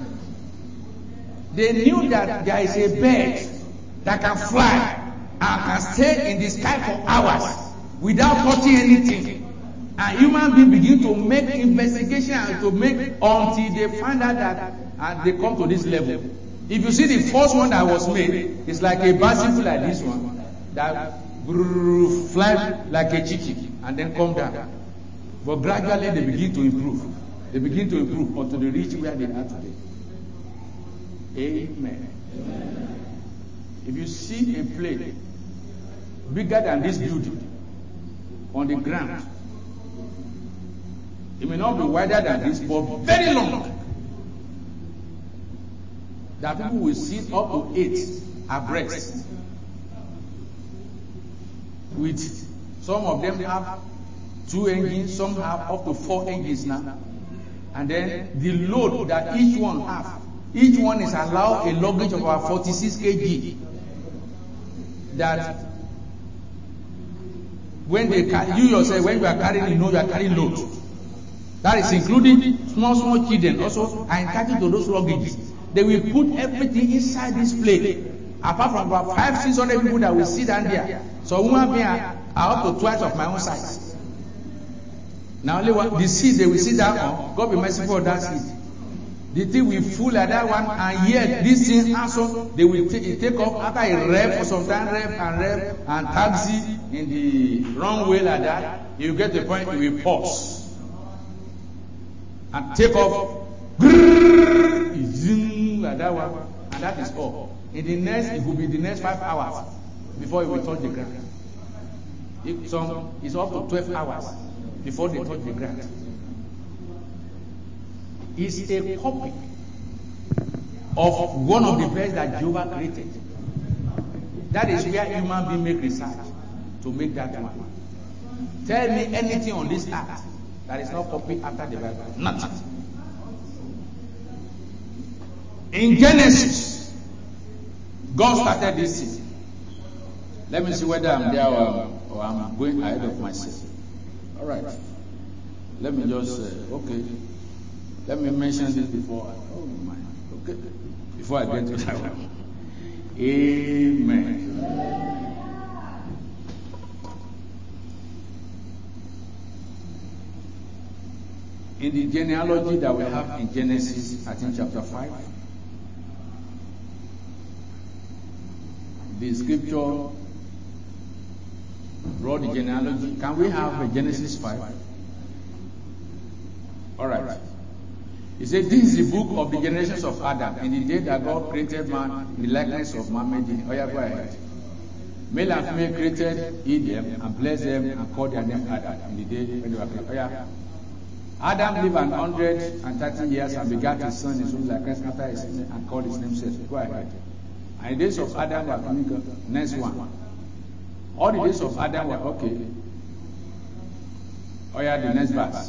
They knew that there is a bird that can fly and can stay in the sky for hours without touching anything. And human beings begin to make investigation and to make until they find out that and they come to this level. If you see the first one that was made, it's like a bicycle like this one that fly like a chicken and then come down. But gradually they begin to improve. They begin to improve until they reach where they are today. Amen. If you see a plane bigger than this building on the ground, it may not be wider than this, but very long. That people will sit up to 8 abreast. With some of them have 2 engines, some have up to 4 engines now. And then the load that each one has, each one is allowed a luggage of about 46 kg. That when they you yourself, when you are carrying, you know you are carrying load. That is including small children also are entitled to those luggages. They will put everything inside this plane. Apart from about 500-600 people that will sit down there. So human beings are up to twice of my own size. Now only one, the seat they will sit down on, God be merciful for that seat. The thing will full like that one, and yet this thing also they will take off after a rev for some time, rev and taxi in the wrong way like that. You get the point, you will pause and take off like that one, and that is all. In the next, it will be the next 5 hours before it will touch the ground. If some, it's up to 12 hours before they touch the ground. It's a copy of one of the birds that Jehovah created. That is where human beings make research to make that one. Tell me anything on this earth that is not copied after the Bible. Nothing. In Genesis, God started this thing. Let me see whether I'm there or or I'm going ahead of myself. All right. Let me just okay. Let me mention this before. Oh my. Okay. Before I get to that one. Amen. In the genealogy that we have in Genesis, I think chapter 5, the scripture brought the genealogy. Can we have a Genesis 5? All right. He said, this is the book of the generations of Adam. In the day that God created man, in the likeness of man made him. Oh yeah, go ahead. Male and female created he them and blessed them and called their name Adam. In the day when they were created. Oh yeah. Adam lived 130 years and begat his son in his own likeness after his name and called his name Seth. Go ahead. And the days of Adam were coming. Next one. All the days of Adam were okay. Oh yeah, the next verse.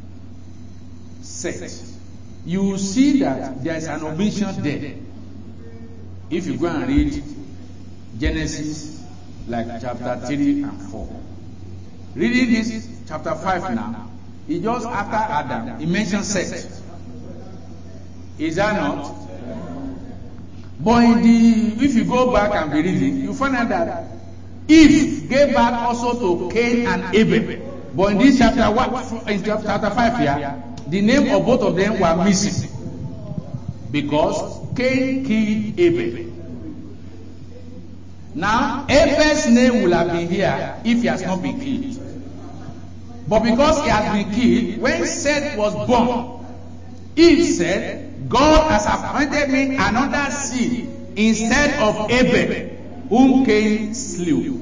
Seth. You will see that there is an omission there. If you go and read Genesis, like chapter 3 and 4. Reading this chapter 5 now, he just after Adam, he mentions Seth. Is that not? But if you go back and be reading, you find out that Eve gave back also to Cain and Abel. But in this chapter, in chapter 5 here, the name of both of them were missing. Because Cain killed Abel. Now, Abel's name will have been here if he has not been killed. But because he has been killed, when Seth was born, Eve said, God has appointed me another seed instead of Abel, whom Cain slew.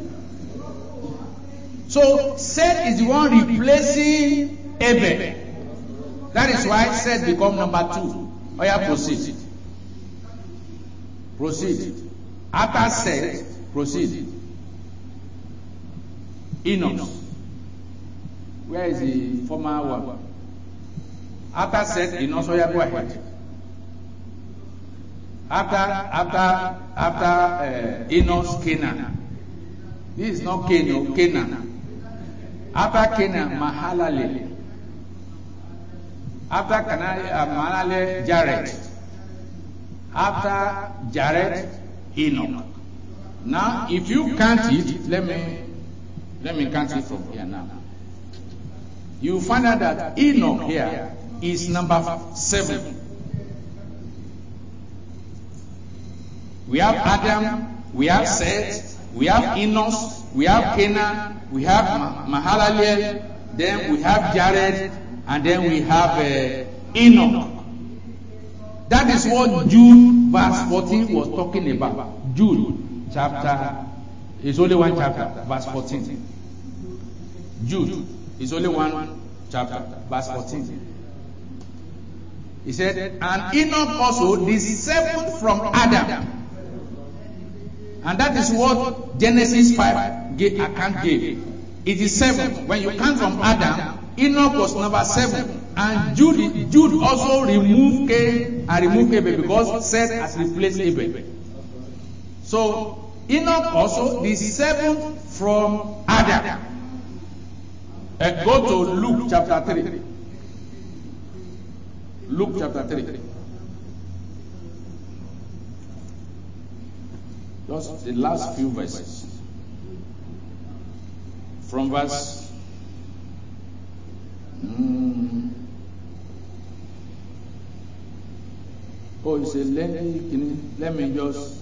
So Seth is the one replacing Abel. That is why Seth become number 2. Oh yeah, proceed. Proceed. After Seth, proceed. Enoch. Where is the former one? After Seth, Enoch, so yeah, go ahead. After Enoch, Canaan. This is not Canaan, Canaan. After Canaan, Mahalalel. After Mahalalel, Jared. After Jared, Enoch. Now, if you count it, let me count it from here now. You find out that Enoch here is number 7. We have Adam, we have Seth, we have Enos, we have Canaan, we have Mahalalel, then we have Jared, and then we have Enoch. That is what Jude verse 14 was talking about. Jude chapter, it's only one chapter, verse 14. Jude is only one chapter, verse 14. He said, and Enoch also, the 7th from Adam. And that is what Genesis 5 account gave. It is 7. When you count from Adam, Enoch was number 7. And Jude also removed Cain and removed Abel because Seth has replaced Abel. So Enoch also the 7th from Adam. Go to Luke chapter 3. Luke chapter 3. Just the last few verses. From verse he said, let me just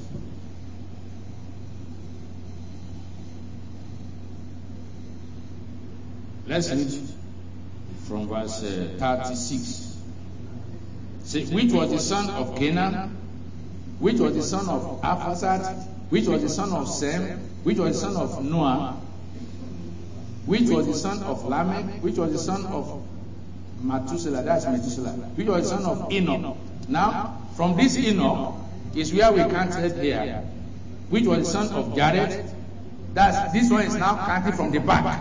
let's read from verse 36. Say, which was the son of Canaan, which was the son of Arphaxad, which was the son of Sem, which was the son of Noah, which was the son of Lamech, which was the son of Methuselah, that's Methuselah, which was the son of Enoch. Now, from this Enoch is where we counted here, which was the son of Jared. This one is now counted from the back.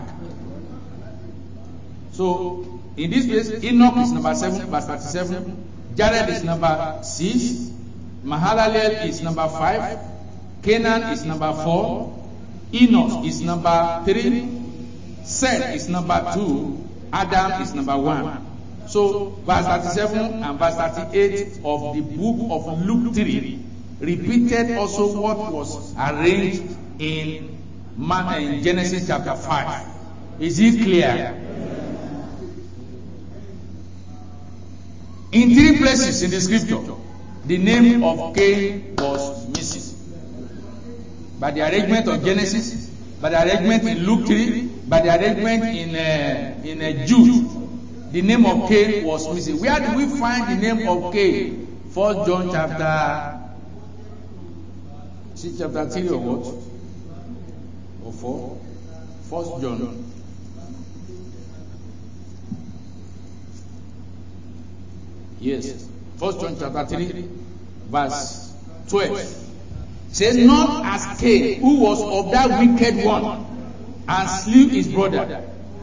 So, in this case, Enoch is number 7, verse 37. Jared is number 6. Mahalalel is number 5. Canaan is number 4. Enos is number 3, Seth is number 2, Adam is number 1. So verse 37 and verse 38 of the book of Luke 3 repeated also what was arranged in Genesis chapter 5. Is it clear? In 3 places in the scripture, the name of Cain was missing. By the arrangement of Genesis, by the arrangement in Luke 3, by the arrangement in Jude, the name of Cain was missing. Where do we find the name of Cain? 1 John chapter 3 or what? Or 4? 1 John. Yes. 1 John chapter 3, verse 12. Says, not as Cain, who was of that wicked one, and slew his brother.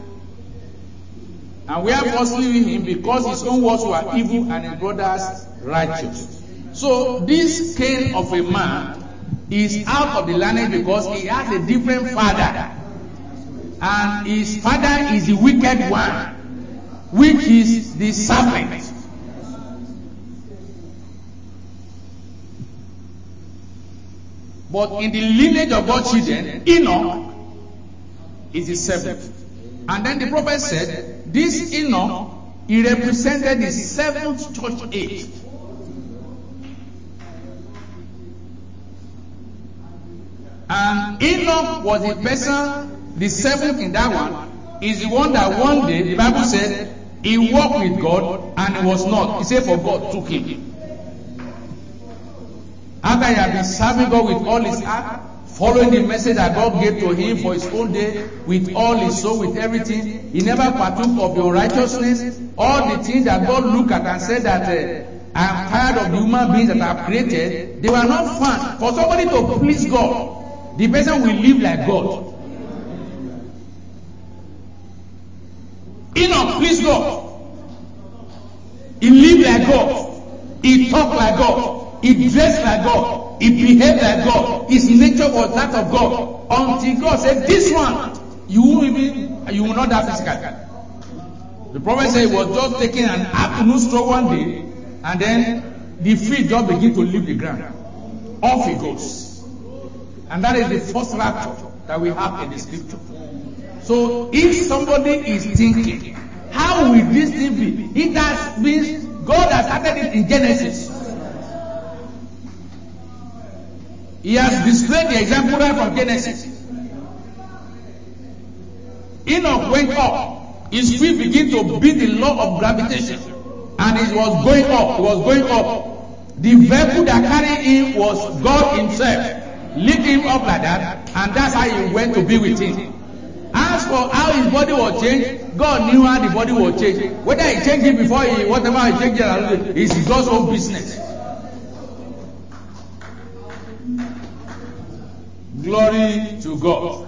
And wherefore slew him, because his own works were evil and his brother's righteous. So this Cain of a man is out of the lineage because he has a different father. And his father is the wicked one, which is the serpent. But in the lineage of God's children, Enoch is the 7th. And then the prophet said, this Enoch, he represented the 7th church age. And Enoch was the person, the 7th in that one, is the one that one day, the Bible said, he walked with God and he was not. He said, for God took him. After he had been serving God with all his heart, following the message that God gave to him for his own day, with all his soul, with everything, he never partook of the unrighteousness, all the things that God looked at and said that I am tired of the human beings that I have created, they were not fun. For somebody to please God, the person will live like God. Enoch pleased God. He lived like God. He talked like God. He dressed like God. He behaved like God. His nature was that of God. Until God said, this one, you will not die physically. The prophet said he was just taking an afternoon stroll one day, and then the feet just begin to leave the ground. Off he goes. And that is the first rapture that we have in the scripture. So if somebody is thinking, how will this thing be? It has been, God has started it in Genesis. He has displayed the example right from Genesis. Enoch went up. His feet began to beat the law of gravitation. And it was going up. It was going up. The vehicle that carried him was God himself. Lift him up like that. And that's how he went to be with him. As for how his body was changed, God knew how the body was changed. Whether he changed it before whatever he changed it, is God's own business. Glory to God.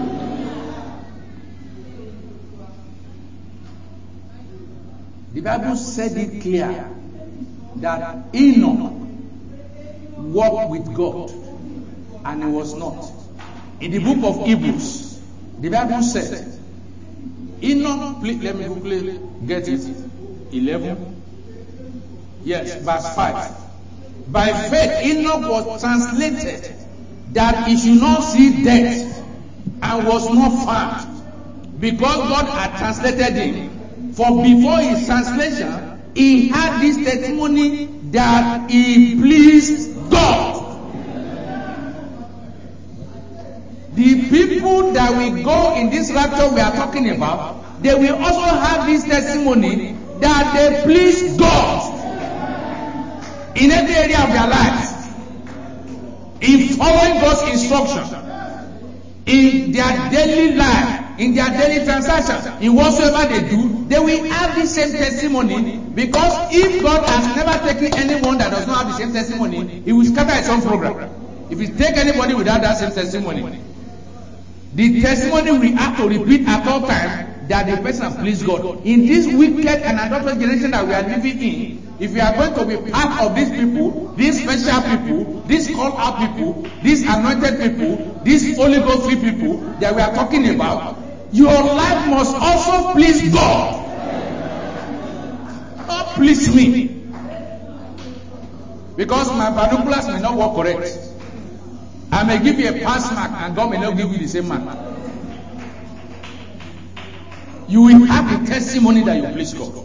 The Bible said it clear that Enoch walked with God and he was not. In the book of Hebrews, the Bible said, Enoch, let me quickly get it. 11. Yes, verse 5. By faith, Enoch was translated that he should not see death and was not found, because God had translated him. For before his translation, he had this testimony that he pleased God. The people that will go in this rapture we are talking about, they will also have this testimony that they please God in every area of their lives. In following God's instruction, in their daily life, in their daily transactions, in whatsoever they do, they will have the same testimony. Because if God has never taken anyone that does not have the same testimony, He will scatter His own program. If He take anybody without that same testimony, the testimony will have to repeat at all times that the person pleased God. In this wicked and adulterous generation that we are living in, if we are going to be part of these people, these special people, these called out people, these anointed people, these Holy Ghost filled people that we are talking about, your life must also please God. Not please me. Because my binoculars may not work correct. I may give you a pass mark and God may not give you the same mark. You will have the testimony that you please God.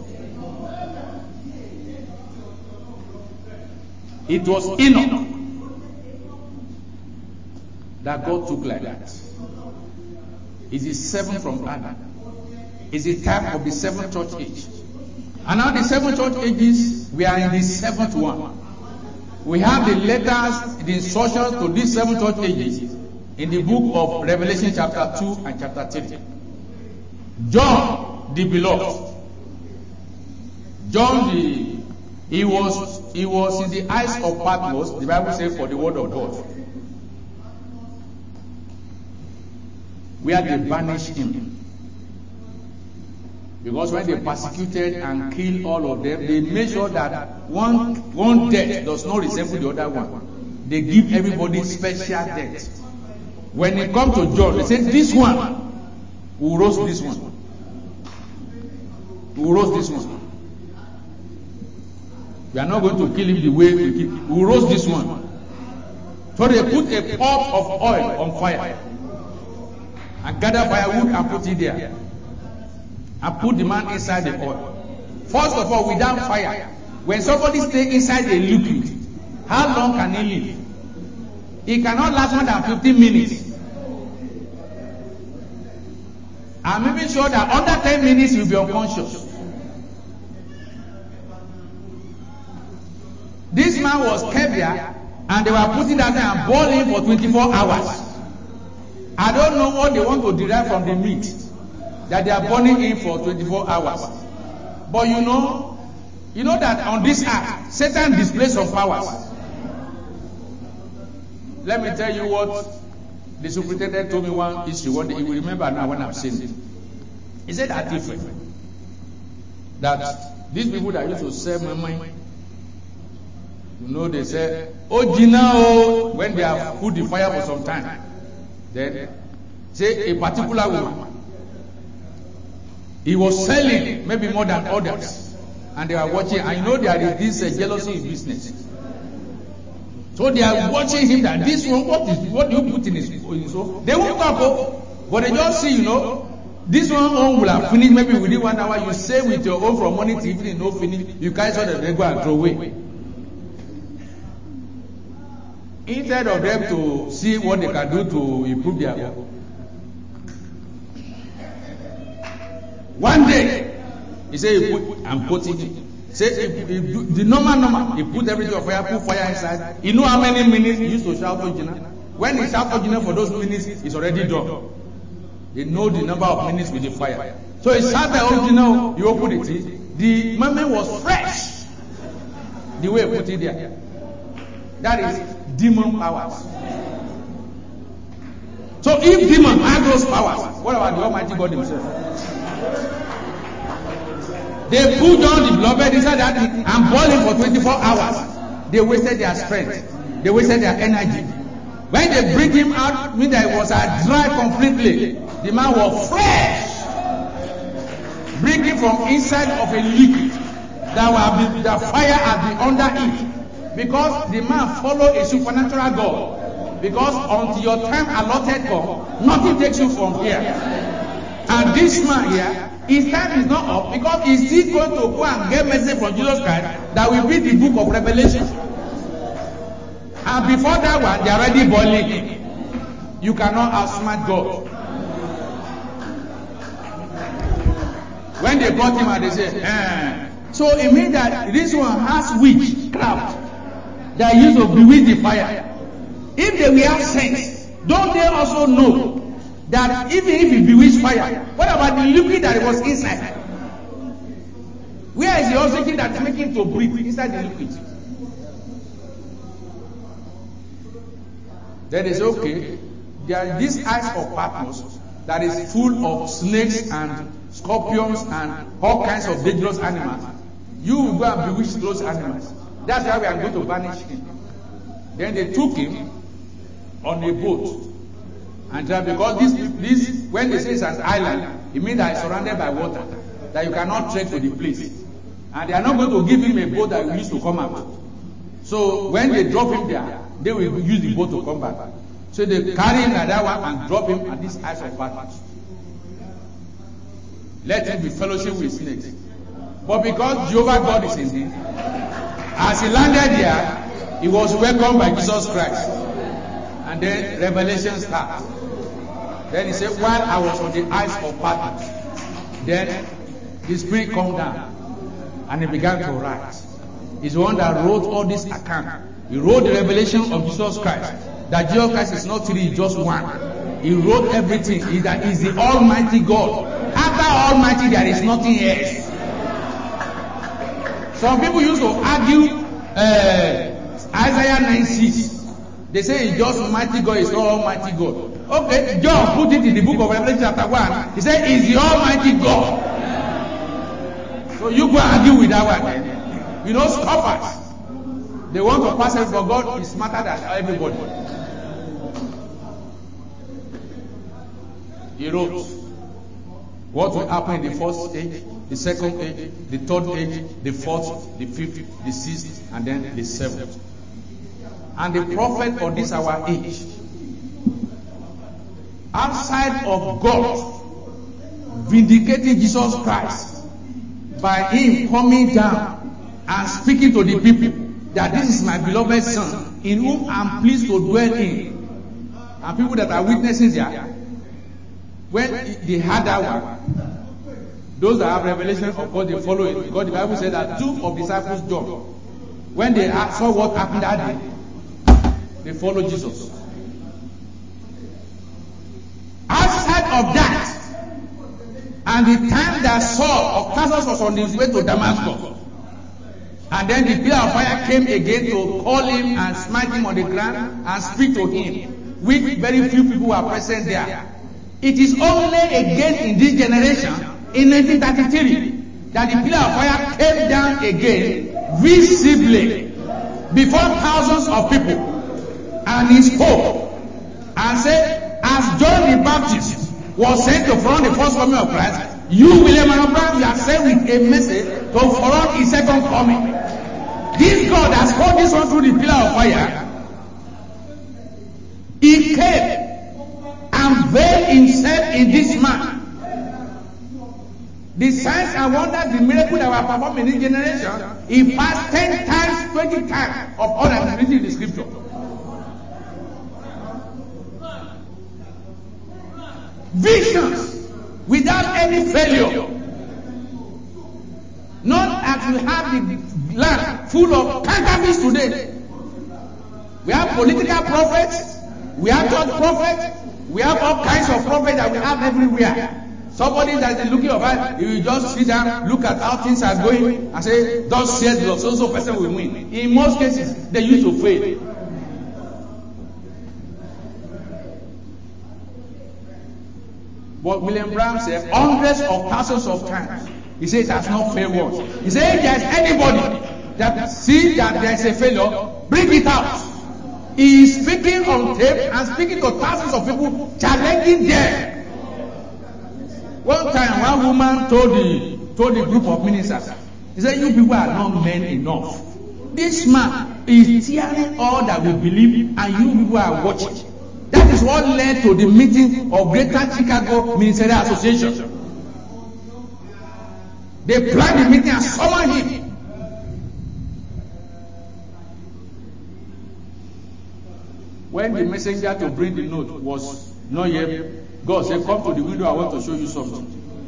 It was Enoch that God took like that. It is 7 from Adam. It's the time of the 7th church age. And now the 7 church ages, we are in the 7th one. We have the letters, the instructions to these 7 church ages in the book of Revelation chapter 2 and chapter 3. John the beloved. John he was in the eyes of Patmos, the Bible says, for the word of God. Where they banished him. Because when they persecuted and killed all of them, they made sure that one death does not resemble the other one. They give everybody special death. When it comes to John, they say, this one will roast this one. Will roast this one. We are not going to kill him the way we kill him. We will roast this one. So they put a pot of oil on fire and gather firewood and put it there. And put the man inside the oil. First of all, without fire, when somebody stays inside a liquid, how long can he live? He cannot last more than 15 minutes. I'm even sure that under 10 minutes he will be unconscious. This man was kept there and they were putting that there and boiling him for 24 hours. I don't know what they want to derive from the meat that they are burning him for 24 hours. But you know that on this earth, Satan displays some powers. Let me tell you what the superintendent told me one history. One day, he will remember now when I'm saying it. He said that different. That these people that used to sell money, they say, oh, Gina, when they have put the fire for some time, then say a particular woman. He was selling maybe more than others. And they are watching. And there is this jealousy in business. So they are watching him that this one, what do you put in his own? They won't talk, but they just see, this one will have finished maybe within 1 hour. You save with your own from morning to evening, no finish. You guys saw that they go and throw away. Instead of them to see what they can do to improve their work. One day, he said, I'm quoting him. Say, the normal, he put everything on fire, put fire inside. You know how many minutes he used to shout for Gina? When he shout for Gina for those minutes, it's already done. They know the number of minutes with the fire. So he shouted, oh Gina, you open it. The moment was fresh. The way he put it there. That is demon powers. So if demon had those powers, what about the Almighty God himself? They put down the beloved inside that and boiled him for 24 hours. They wasted their strength. They wasted their energy. When they bring him out, mean that it was dry completely. The man was fresh. Bring him from inside of a liquid the fire has been under it. Because the man followed a supernatural God. Because until your time allotted come, nothing takes you from here. And this man here, his time is not up because he's still going to go and get message from Jesus Christ that will be the book of Revelation. And before that one, they are already boiling. You cannot outsmart God. When they brought him and they say, So it means that this one has witchcraft that used to bewitch the fire. If they will have sense, don't they also know that even if it bewitched fire, what about the liquid that was inside? Where is the oxygen that is making to breathe inside the liquid? Then they say, okay, there is this ice of Patmos that is full of snakes and scorpions and all kinds of dangerous animals. You will go and bewitch those animals. That's why we are going to banish him. Then they took him on a boat And because this when they say it's an island, it means that it's surrounded by water, that you cannot trek to the place. And they are not going to give him a boat that will use to come out. So when they drop him there, they will use the boat to come back. So they carry him like that one and drop him at this Isle of Patmos. Let him be fellowship with snakes. But because Jehovah God is in him, as he landed there, he was welcomed by Jesus Christ. And then revelation starts. Then he said, while I was on the Isle of Patmos, then the Spirit come down and he began to write. He's the one that wrote all this account. He wrote the revelation of Jesus Christ. That Jesus Christ is not three, just one. He wrote everything. That is the Almighty God. After Almighty, there is nothing else. Some people used to argue Isaiah 9:6. They say it's just Almighty God, it's not Almighty God. Okay, John put it in the book of Revelation chapter 1. He said it's the Almighty God. So you go argue with that one. You know, scoffers. They want to pass it, but God is smarter than everybody. He wrote what will happen in the first age, the second age, the third age, the fourth, the fifth, the sixth, and then the seventh. And the prophet for this our age, outside of God vindicating Jesus Christ by him coming down and speaking to the people that this is my beloved son in whom I'm pleased to dwell in. And people that are witnessing there, when they had that one, those that have revelation of God, they follow it. Because the Bible said that two of disciples, John, when they saw what happened that day, they followed Jesus. Outside of that, and the time that Saul of Tarsus was on his way to Damascus, and then the pillar of fire came again to call him and smite him on the ground and speak to him, which very few people were present there. It is only again in this generation, in 1933, that the pillar of fire came down again visibly before thousands of people, and he spoke and said, as John the Baptist was sent to front the first coming of Christ, you, William Abraham, you are sent with a message to front his second coming. This God has called this one through the pillar of fire. He came and veiled himself in this man. The signs and wonders, the miracle that were performed in this generation, he passed 10 times, 20 times of all that is written in the scripture. Visions without any failure. Not as we have the land full of counterfeits today. We have political prophets, we have church prophets, we have all kinds of prophets that we have everywhere. Somebody that is looking about, you will just sit down, look at how things are going, and say, thus says the Lord, so person will win. In most cases, they used to fail. But William Branham said, hundreds of thousands of times, he says it has not failed once. He said, if there is anybody that sees that there is a failure, bring it out. He is speaking on tape and speaking to thousands of people, challenging them. One time, one woman told the group of ministers, he said, you people are not men enough. This man is tearing all that we believe, and you people are watching. That is what led to the meeting of Greater Chicago Ministerial Association. They planned the meeting and summoned him. When the messenger to bring the note was not yet, God said, come to the window, I want to show you something.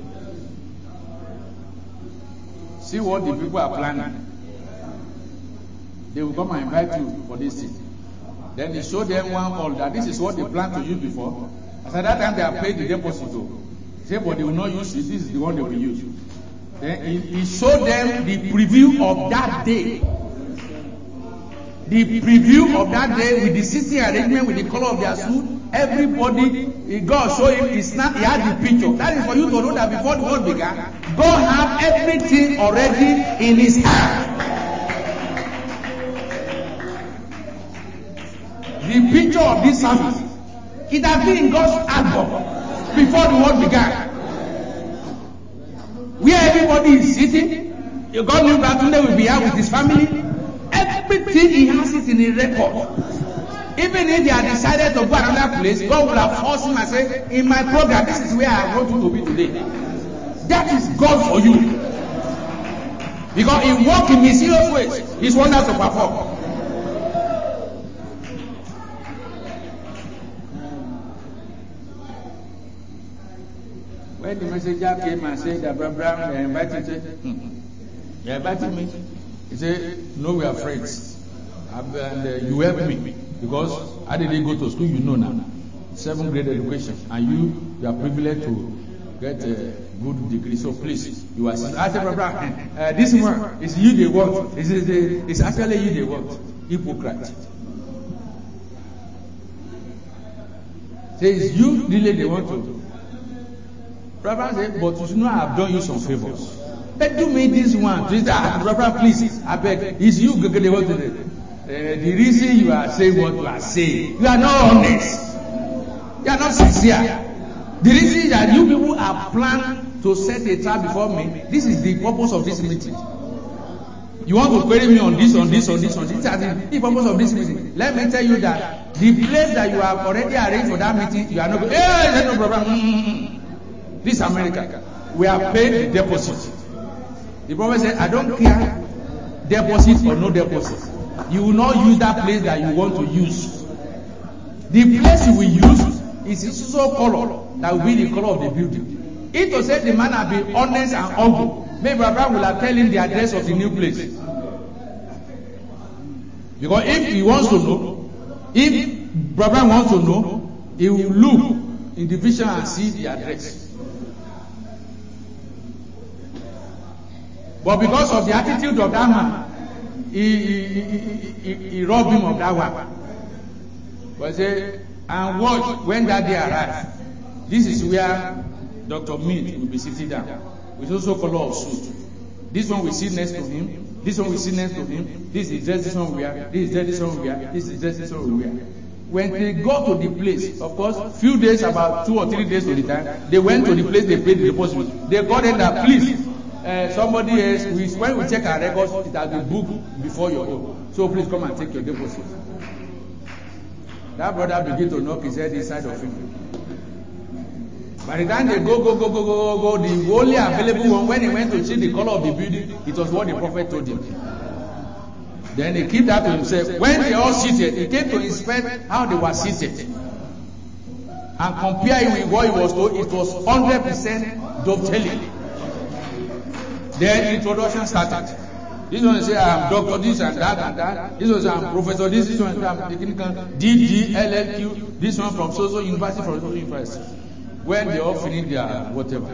See what the people are planning. They will come and invite you for this thing. Then he showed them one hall that this is what they planned to use before. As at that time they have paid the deposit. He said, but they will not use it. This is the one they will use. Then he showed them the preview of that day. The preview of that day with the sitting arrangement, with the color of their suit. Everybody, God showed him, he had the picture. That is for you to know that before the world began, God had everything already in his hand. The picture of this service It has been in God's album before the world began. Where everybody is sitting, God knew that Tunde will be here with his family. Everything he has it in a record. Even if they had decided to go another place, God would have forced him and say, in my program, this is where I want you to be today. That is God for you. Because he works in mysterious ways. His wonders to perform. When the messenger came and said that Abraham invited he invited me. He said, no, we are friends. And you help me. Because how did they go to school? You know now. 7th grade education. And you are privileged to get a good degree. So please, you are saying, I said, Abraham, this one is you they want. It's actually you they want. Hypocrite. Say, it's you really they want to. Abraham said, but you know I have done you some favors. But do me this one. Abraham, please, I beg. It's you they want to do. The reason you are saying what you are saying, you are not honest. You are not sincere. The reason is that you people are planned to set a trap before me. This is the purpose of this meeting. You want to query me on this. This is the purpose of this meeting. Let me tell you that the place that you have already arranged for that meeting, you are not going. Hey, no problem. This is America. We have paid the deposit. The prophet said, I don't care deposit or no deposit. You will not use that place that you want to use. The place you will use is so color that will be the color of the building. If to say the man have been honest and humble, maybe Abraham will have tell him the address of the new place. Because if he wants to know, if Abraham wants to know, he will look in the vision and see the address. But because of the attitude of that man, he robbed him of that one. But say, and watch when that day arrives. This is where Dr. Mead will be sitting down with also color of suit. This one will sit next to him. This one will sit next to him. This is dress this one we wear. This is dress this one we wear. This is dress this one we wear. When they got to the place, of course, few days, about 2 or 3 days to the time, they went to the place they paid the deposit. They got in that, please. Somebody else, when we check our records, it has been booked before your own. So please come and take your deposit. That brother began to knock his head inside of him. By the time they go, the only available one, when he went to see the color of the building, it was what the prophet told him. Then he kept that to himself. When they all seated, he came to inspect how they were seated. And compare it with what he was told, it was 100% dovetailing. Then the introduction started. This one say I am doctor this and that and that. This one say I am professor this. This one say I am technical DD LLQ. This one from so university from so university. When they all finish their whatever,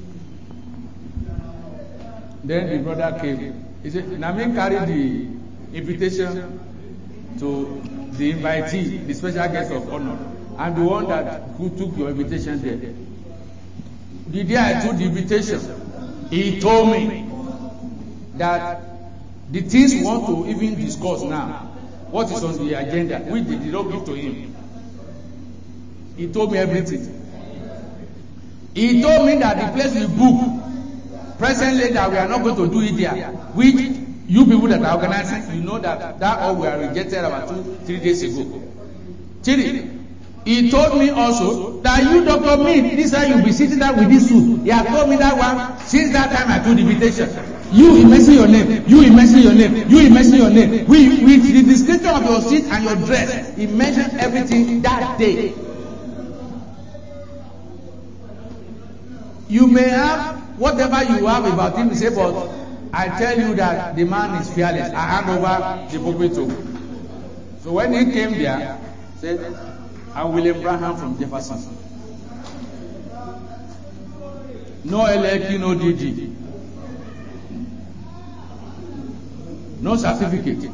then the brother came. He said, "Nami carry the invitation to the invitee, the special guest of honor, and the one who took your invitation there. The day I took the invitation, he told me that the things we want to even discuss now, what is on the agenda, which they did not give to him. He told me everything. He told me that the place we book presently that we are not going to do it there, which you people that are organizing, you know that all we are rejected about 2-3 days ago. He told me also that you, Dr. Mead, this time you'll be sitting down with this suit. He has told me that one since that time I took the invitation. You immersing your name. You immersing your name. You immersing your name. With the description of your seat and your dress, he mentioned everything that day. You may have whatever you have about him, say, but I tell you that the man is fearless. I hand over the pulpit to him. So when he came there, he said, I'm William Branham from Jefferson. No LLQ, no DD. No certificate.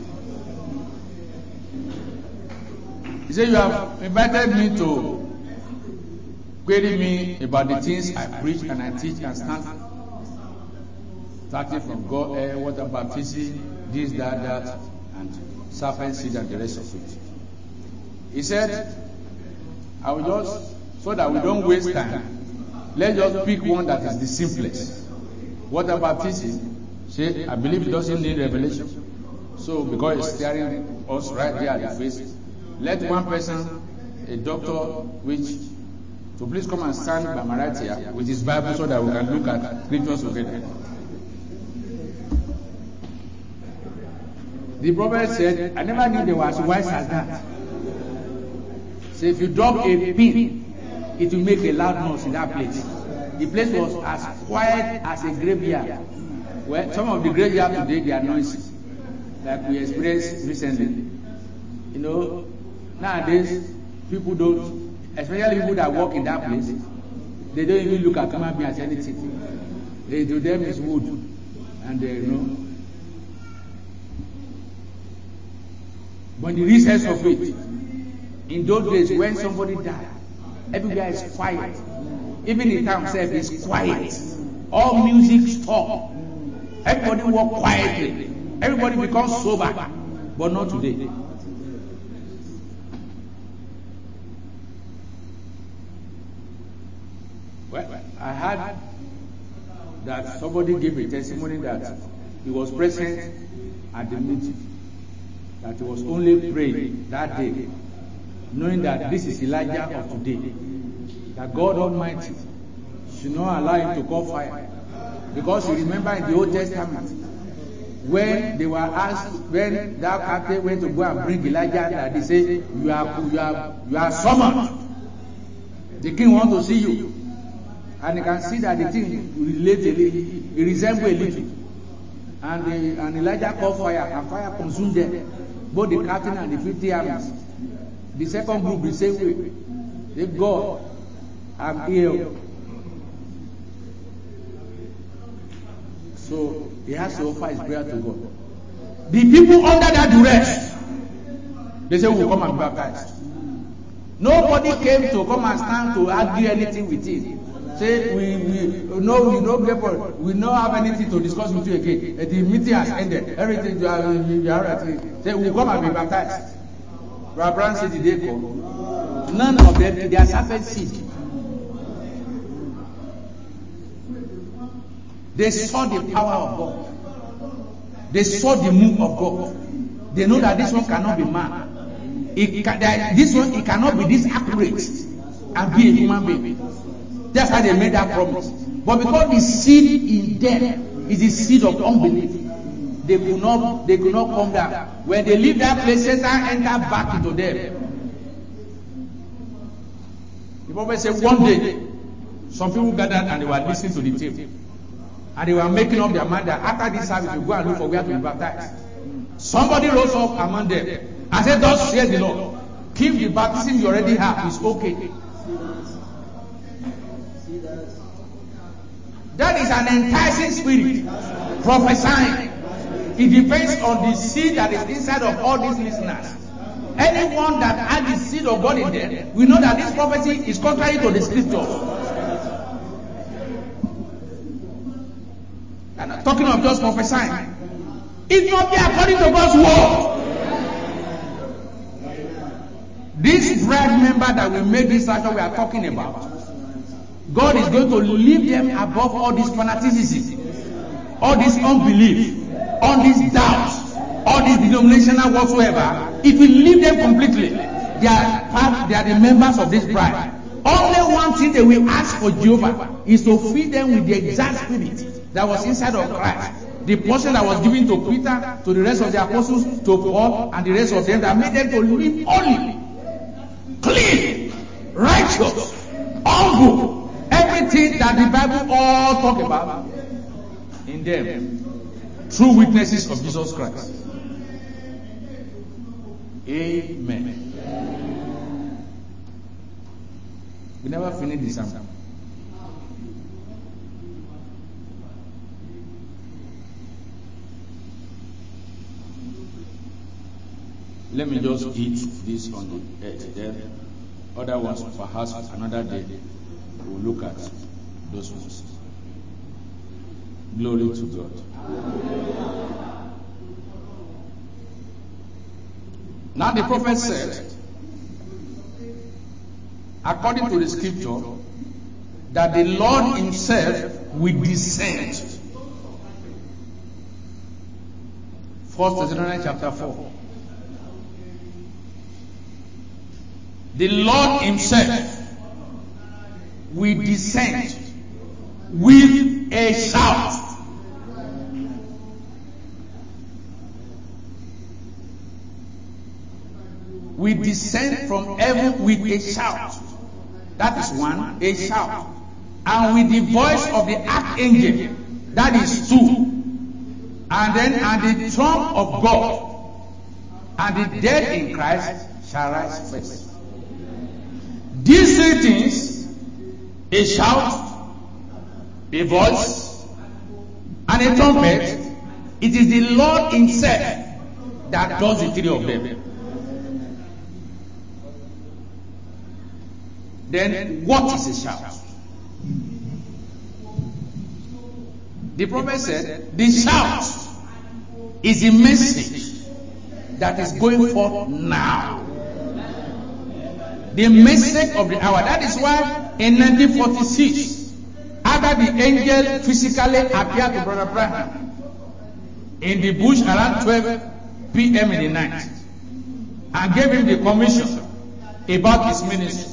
He said, you have invited me to query me about the things I preach and I teach and stand. Starting from God, water baptism, this, that, and serpent seed and the rest of it. He said, I will just, so that we don't waste time, let's just pick one that is the simplest. Water baptism, say, I believe it doesn't need revelation. So, because it's staring us right there at the face, let one person, a doctor, so please come and stand by my right here with his Bible so that we can look at scriptures together. The prophet said, I never knew they were as wise as that. So if you drop a pin, it will make a loud noise in that place. The place was as quiet as a graveyard. Well, some of the graveyards today, they are noisy, like we experienced recently. You know, nowadays, people don't, especially people that work in that place, they don't even look at human being as anything. To them is wood, and they know. But the reasons of it, in those days when somebody died, everywhere is quiet. Even the town itself is quiet. All music stop. Everybody walk quietly. Everybody becomes sober. But not today. Well, I heard that somebody gave a testimony that he was present at the meeting, that he was only praying that day, knowing that this is Elijah of today, that God Almighty should not allow him to call fire. Because you remember in the Old Testament, when they were asked, when that captain went to go and bring Elijah, that they say, you are summoned. The king wants to see you. And you can see that the thing resembles a little. And Elijah called fire, and fire consumed them, both the captain and the 50 armies. The second group the same way. They God, I'm here. So he has to offer his prayer to God. The people under that duress, they say, we'll come and be baptized. Nobody came to come and stand to argue anything with him. Say, we don't have anything to discuss with you again. The meeting has ended. Everything you are right. Say, we'll come and be baptized. Abraham said, did they come? None of them, they are serpent seed. They saw the power of God. They saw the move of God. They know that this one cannot be man. This one, it cannot be this accurate and be a human being. That's how they made that promise. But because the seed in them is the seed of unbelief, they could not come down. When they leave that place, Satan entered back into them. The prophet said one day, some people gathered and they were listening to the tape. And they were making up their mind that after this service, we go and look for where to be baptized. Somebody rose up among them and said, thus says the Lord, keep the baptism you already have, it's okay. That is an enticing spirit, prophesying. It depends on the seed that is inside of all these listeners. Anyone that has the seed of God in them, we know that this prophecy is contrary to the scriptures. I'm not talking of just prophesying. It must be according to God's word. This bride member that we made this session we are talking about, God is going to lift them above all this fanaticism, all this unbelief, all these doubts, all this denominational whatsoever. It will lift them completely. They are the members of this bride. Only one thing they will ask for Jehovah is to feed them with the exact spirit that was inside of Christ. The portion that was given to Peter, to the rest of the apostles, to Paul, and the rest of them, that made them to live holy, clean, righteous, humble. Everything that the Bible all talk about in them, true witnesses of Jesus Christ. Amen. We never finished this sermon. Let me just eat this on the edge. Then other ones, perhaps another day, we'll look at those ones. Glory to God. Now the prophet said, according to the scripture, that the Lord himself will descend. 1 Thessalonians chapter 4. The Lord himself will descend with a shout. We descend from heaven with a shout. That is one, a shout. And with the voice of the archangel, that is two. And the trump of God, and the dead in Christ shall rise first. These three things, a shout, a voice, and a trumpet, it is the Lord himself that does the three of them. Then what is a shout? The prophet said, the shout is a message that is going forth now. The message of the hour. That is why in 1946, after the angel physically appeared to Brother Branham in the bush around 12 p.m. in the night and gave him the commission about his ministry,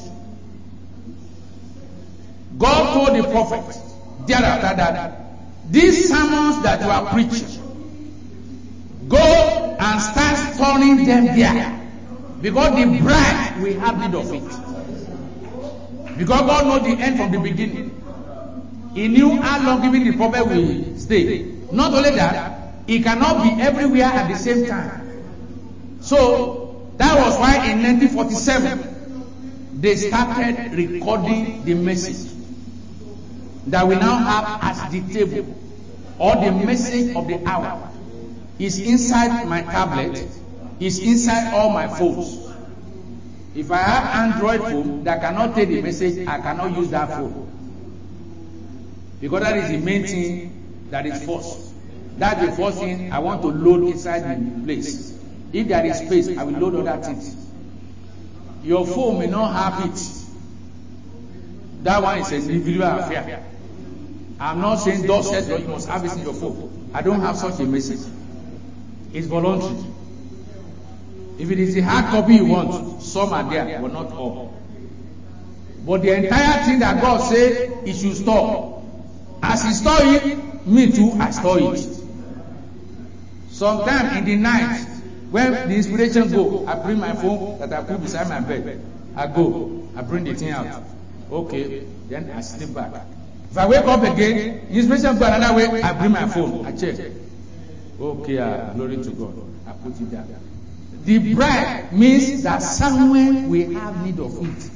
God told the prophet thereafter that these sermons that you are preaching, go and start storing them there. Because the bride will have need of it. Because God knows the end from the beginning. He knew how long even the prophet will stay. Not only that, he cannot be everywhere at the same time. So, that was why in 1947, they started recording the message that we now have as the table, or the message of the hour. Is inside my tablet, is inside all my phones. If I have Android phone that cannot take the message, I cannot use that phone. Because that is the main thing that is forced. That's the first thing I want to load inside the place. If there is space, I will load other things. Your phone may not have it. That one is an individual affair. I'm not saying thus says you must have it in your phone. I don't have such a message. It's voluntary. If it is a hard copy you want, some are there, but not all. But the entire thing that God said He should store, as He store it, me too, I store it. Sometime in the night, when the inspiration go, I bring my phone that I put beside my bed. I go, I bring the thing out. Okay, then I sleep back. If I wake up again, the inspiration go another way, I bring my phone, I check. Okay, glory to God. I put it there. The bride means that somewhere we have need of it.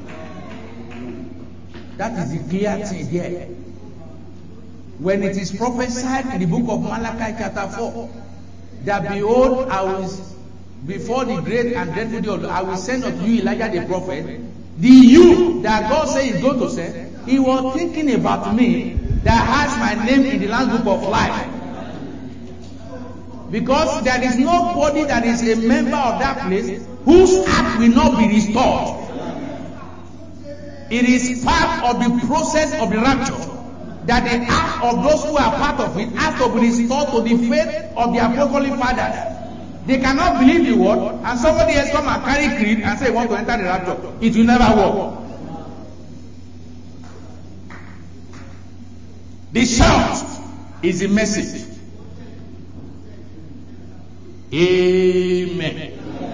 That is the clear thing here. When it is prophesied in the book of Malachi chapter 4, that behold, I will, before the great and dreadful day of the Lord, I will send unto you Elijah the prophet. The you that God says is going to send, he was thinking about me that has my name in the Lamb's book of life. Because there is nobody that is a member of that place whose act will not be restored. It is part of the process of the rapture that the act of those who are part of it has to be restored to the faith of the apostolic fathers. They cannot believe the word, and somebody else come and carry creed and say, want to enter the rapture. It will never work. The shout is the message. Amen.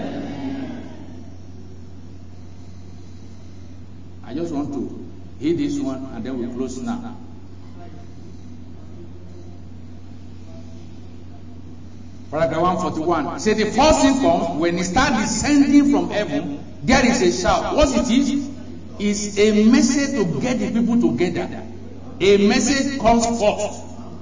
I just want to hit this one and then we'll close now. Paragraph 141. Say the first thing comes when it starts descending from heaven, there is a shout. What it is a message to get the people together. A message comes forth.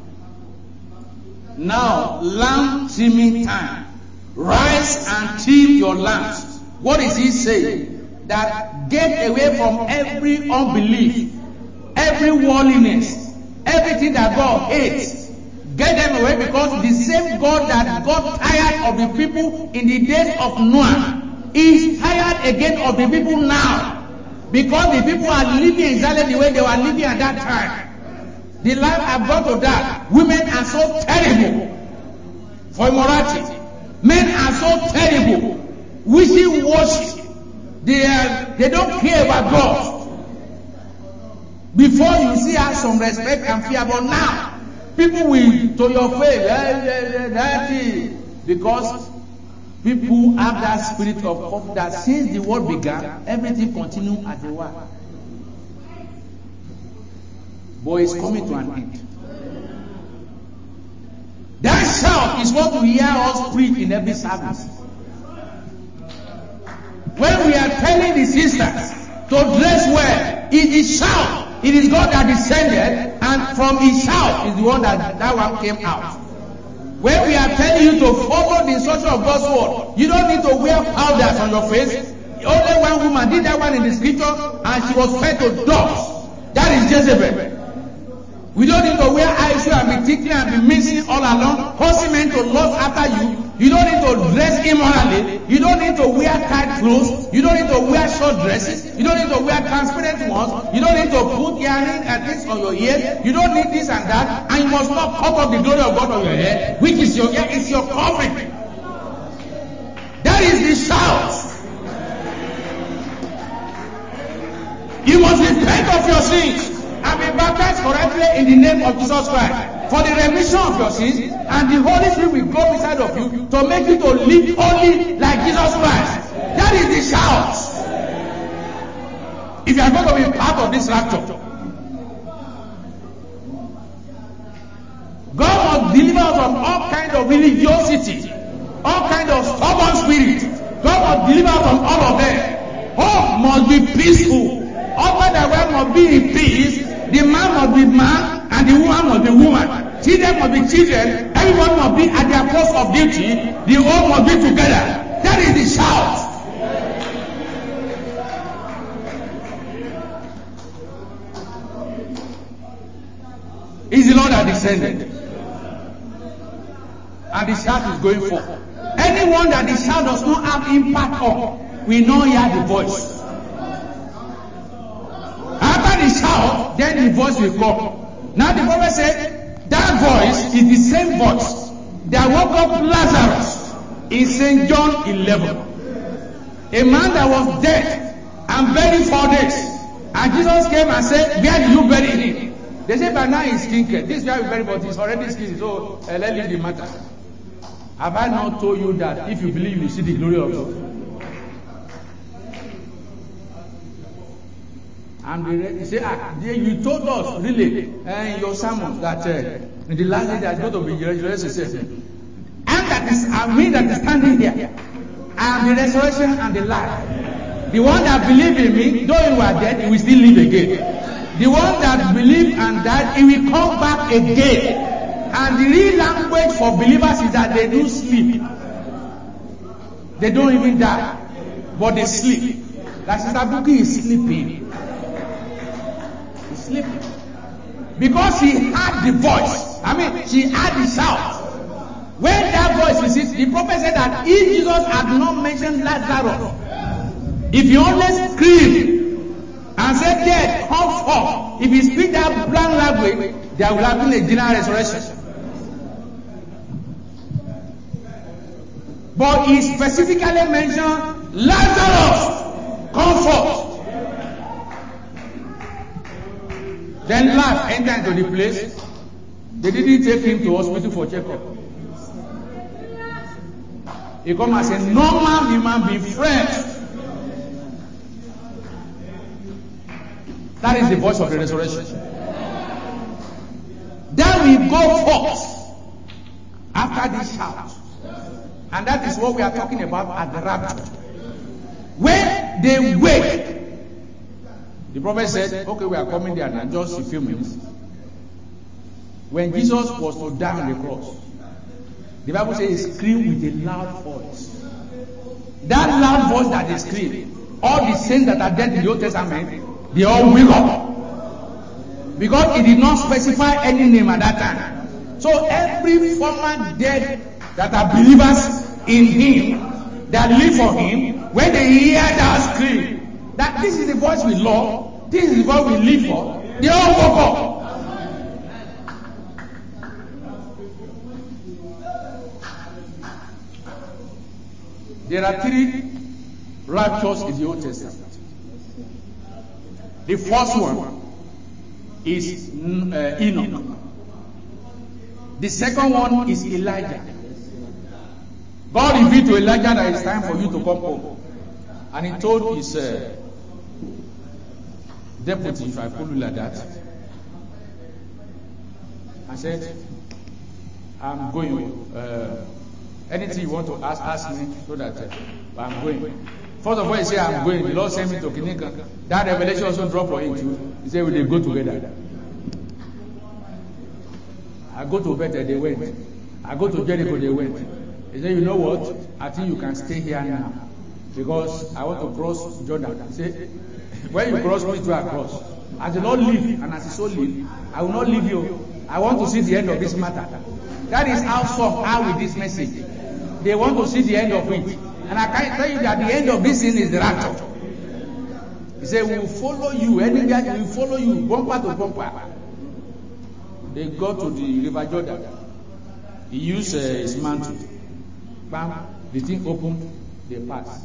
Now, lamb trimming time. Rise and trim your lambs. What is he saying? That get away from every unbelief, every worldliness, everything that God hates. Get them away, because the same God that got tired of the people in the days of Noah is tired again of the people now. Because the people are living exactly the way they were living at that time. The life I brought to that. Women are so terrible for immorality. Men are so terrible, wishy-washy. They don't care about God. Before you see have some respect and fear, but now people will to your face, because people have that spirit of that since the world began, everything continues as it was. But it's coming to an end. That shout is what we hear us preach in every service. When we are telling the sisters to dress well, it is shout. It is God that descended, and from his shout is the one that one came out. When we are telling you to follow the instruction of God's word, you don't need to wear powders on your face. Only one woman did that one in the scripture, and she was fed to dogs. That is Jezebel. We don't need to wear eyes and be tickling and be missing all along, causing men to lust after you. You don't need to dress immorally. You don't need to wear tight clothes. You don't need to wear short dresses. You don't need to wear transparent ones. You don't need to put earrings and things on your ears. You don't need this and that. And you must not cover the glory of God on your head, which is your ear, it's your covering. That is the shout. You must repent of your sins and be baptized correctly in the name of Jesus Christ for the remission of your sins, and the Holy Spirit will go inside of you to make you to live holy like Jesus Christ. That is the shout. If you are going to be part of this rapture, God must deliver us from all kinds of religiosity, all kinds of stubborn spirit. God must deliver us from all of them. Home must be peaceful. Husband and wife must be in peace. The man must be man, and the woman must be woman. Children must be children. Everyone must be at their post of duty. The whole must be together. That is the shout. Is the Lord that descended, and the shout is going forth. Anyone that the shout does not have impact on, we not hear the voice. After the shout, then the voice will come. Now the prophet said that voice is the same voice that woke up Lazarus in St. John 11. A man that was dead and buried 4 days, and Jesus came and said, "Where did you bury him?" They said, "By now he's stinking. This guy will bury, but he's already stinking, so let leave the matter." Have I not told you that if you believe, you see the glory of God? And they say, you told us really in your sermon that in the last day there's going to be resurrection. And that is me that is standing here. I am the resurrection and the life. The one that believes in me, though you are dead, he will still live again. The one that believes and died, he will come back again. And the real language for believers is that they do sleep. They don't even die, but they sleep. Like Sister Buki is sleeping. Sleeping. Because she heard the voice. She heard the shout. When that voice received, the prophet said that if Jesus had not mentioned Lazarus, if he only screamed and said, "Dead, come forth," if he speak that blank language, there will have been a general resurrection. But he specifically mentioned Lazarus, come forth. Then life entered into the place. They didn't take him to hospital for checkup. He come as a normal human being, fresh. That is the voice of the resurrection. Then we go forth after this shout. And that is what we are talking about at the rapture. When they wake, the prophet said, "Okay, we are coming there now, just a few minutes." When Jesus was to die on the cross, the Bible says he screamed with a loud voice. That loud voice that they screamed, all the saints that are dead in the Old Testament, they all wake up. Because he did not specify any name at that time. So every former dead that are believers in him, that live for him, when they hear that scream, that this is the voice we love, this is the voice we live for, they all woke up. There are 3 raptures in the Old Testament. The first one is Enoch. The second one is Elijah. God revealed to Elijah that it's time for you to come home. And he told his deputy, if I call you like that, I said, I'm going. Anything you want to ask me so that I'm going. First of all, he said, I'm going. The Lord sent me to Kinika. That revelation also dropped for him too. He said, will they go together? I go to Bethel, they went. I go to Jericho, they went. He said, you know what? I think you can stay here now. Because I want to cross Jordan. He said, when you cross, which way I cross? As the Lord live, and as his soul live, I will not leave you. I want to see the end of this matter. That is how some are with this message. They want to see the end of it. And I can tell you that the end of this thing is the rapture. He said, we will follow you. Any guy will follow you, bumper to bumper. They go to the River Jordan. He used his mantle. Bam, the thing opened, they passed.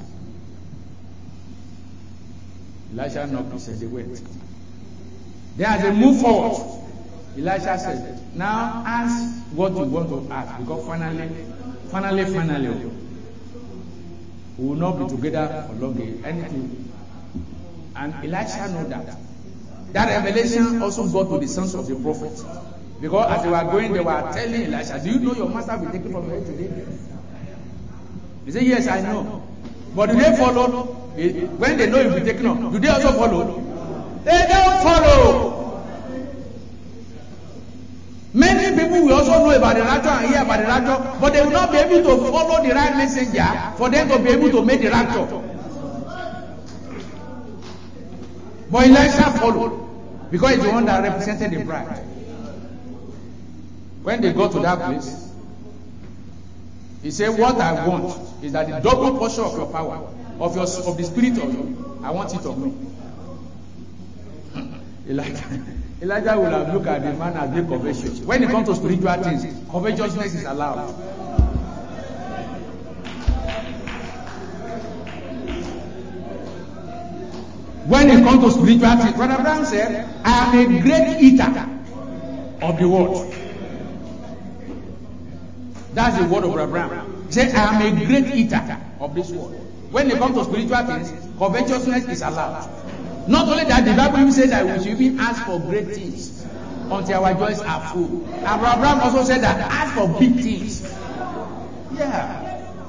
Elisha knocked, he said, they went. Then as they move forward, Elisha said, now ask what you want to ask, because finally, we will not be together for long. Anything. And Elisha knew that. That revelation also got to the sons of the prophets. Because as they were going, they were telling Elisha, do you know your master will be taken from you today? He said, yes, I know. But do they follow? When they know he will be taken up, do they also follow? They don't follow. Many people will also know about the rapture and hear about the rapture, but they will not be able to follow the right messenger for them to be able to make the rapture. But Elisha followed because he's the one that represented the bride. When they got to that place, he said, what I want is that the double portion of your power, of the spirit of you, I want it of me. Elijah will have looked at the man as being covetous. When it comes to spiritual things, covetousness is allowed. When it comes to spiritual things, Brother Brown said, I am a great eater of the word. That's the word of Brother Brown. He said, I am a great eater of this word. When it comes to spiritual things, covetousness is allowed. Not only that, the Bible even says that we should even ask for great things until our joys are full. And Abraham also said that ask for big things. Yeah.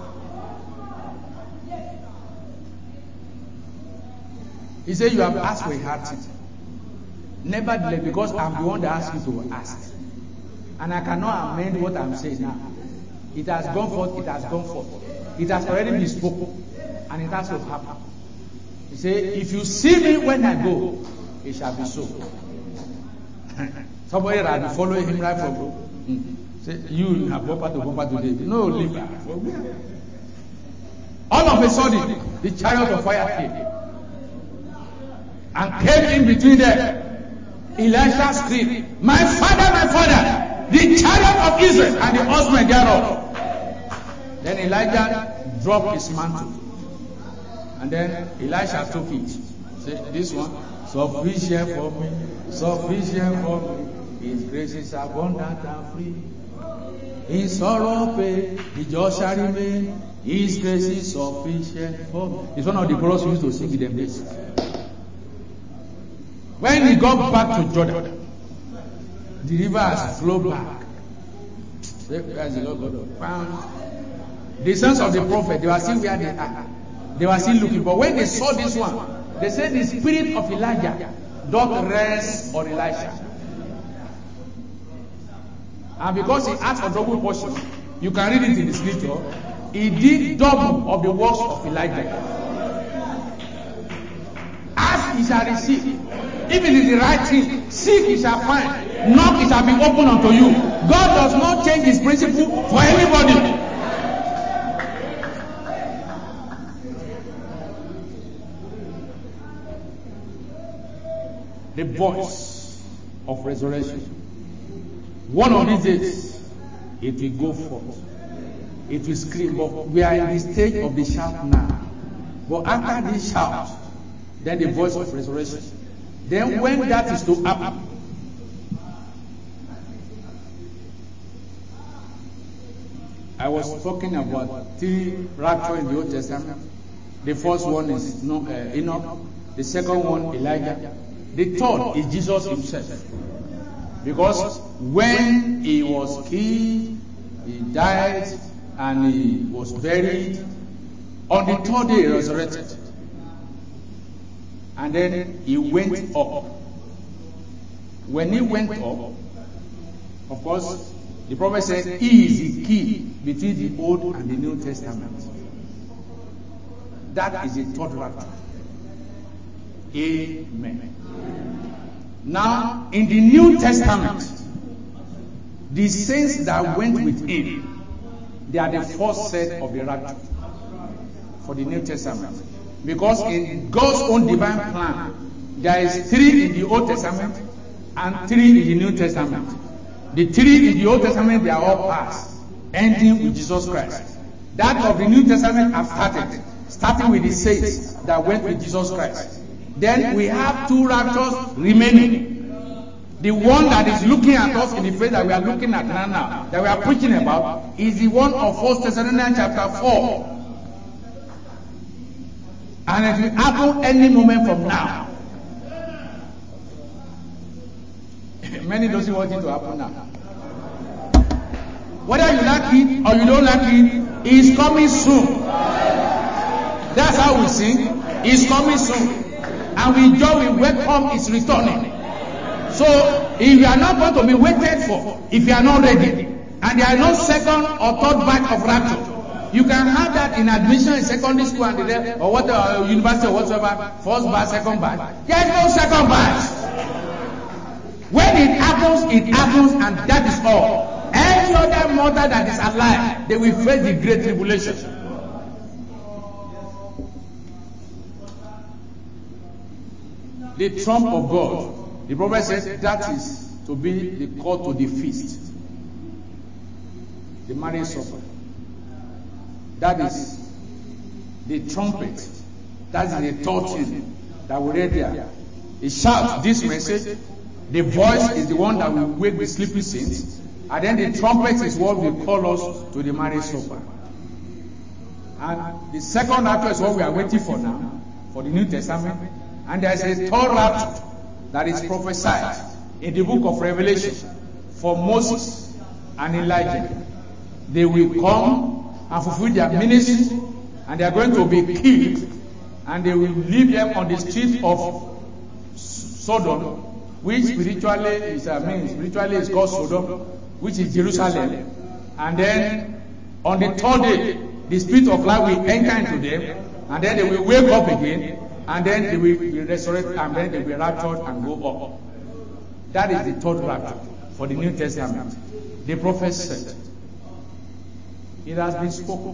He said you have asked for a hard thing. Nevertheless, because I'm the one that asked you to ask. And I cannot amend what I'm saying now. It has gone forth, it has gone forth. It has already been spoken. And it has to happen. He said, if you see me when I go, it shall be so. Somebody that will be following him right from say, you have bumper to bumper today. No, leave that. All of a sudden, the chariot of fire came. And came in between them. Elisha screamed, my father, the chariot of Israel and the horsemen thereof. Then Elijah dropped his mantle. And then Elisha took it. Say, this one, sufficient for me. His grace is abundant and free. In sorrow pain, the just shall remain. His grace is sufficient for me. It's one of the chorus we used to sing with them days. When he got back to Jordan, the river has flowed back. The sons of the prophet, they were still where they are. They were still looking. But when they saw this one, they said the spirit of Elijah doth rest on Elisha. And because he asked for double portion, you can read it in the scripture, he did double of the works of Elijah. Ask, he shall receive. If it is the right thing, seek, he shall find. Knock, it shall be opened unto you. God does not change his principle for anybody. the voice of resurrection. One of these days, it will go forth. It will scream. But we are in the stage of the shout now. But after this shout, then the voice of resurrection. Then when that is to happen, I was talking about 3 raptures in the Old Testament. The first one is Enoch. The second one, Elijah. The third is Jesus himself. Because when he was killed, he died, and he was buried, on the 3rd day he resurrected. And then he went up. When he went up, of course, the prophet said he is the key between the Old and the New Testament. That is the 3rd rapture. Amen. Now, in the New Testament, the saints that went with him, they are the first set of the rapture for the New Testament. Because in God's own divine plan, there is 3 in the Old Testament and 3 in the New Testament. The 3 in the Old Testament, they are all past, ending with Jesus Christ. That of the New Testament have starting with the saints that went with Jesus Christ. Then we have 2 raptures remaining. The one that is looking at us in the face that we are looking at now, that we are preaching about, is the one of 1 Thessalonians chapter 4. And it will happen any moment from now. Many don't want it to happen now. Whether you like it or you don't like it, it's coming soon. That's how we sing. It's coming soon. And we joy, we welcome its returning. So, if you are not going to be waited for, if you are not ready, and there are no second or third batch of rapture, you can have that in admission in secondary school and or whatever, university or whatever, first batch, second batch. There is no second batch. When it happens, and that is all. Any other mother that is alive, they will face the great tribulation. The trump of God. The prophet says that is to be the call to the feast. The marriage supper. That is the trumpet. That is the third thing that we read there. He shouts this message. The voice is the one that will wake the sleeping saints. And then the trumpet is what will call us to the marriage supper. And the second rapture is what we are waiting for now, for the New Testament. And there is a third rapture that is prophesied in the book of Revelation for Moses and Elijah. They will come and fulfill their ministry, and they are going to be killed, and they will leave them on the street of Sodom, which spiritually is called Sodom, which is Jerusalem. And then on the 3rd day, the spirit of life will enter into them, and then they will wake up again, and then they will be resurrected, and then they will be raptured and go up. That is the 3rd rapture for the New Testament. The prophet said, it has been spoken.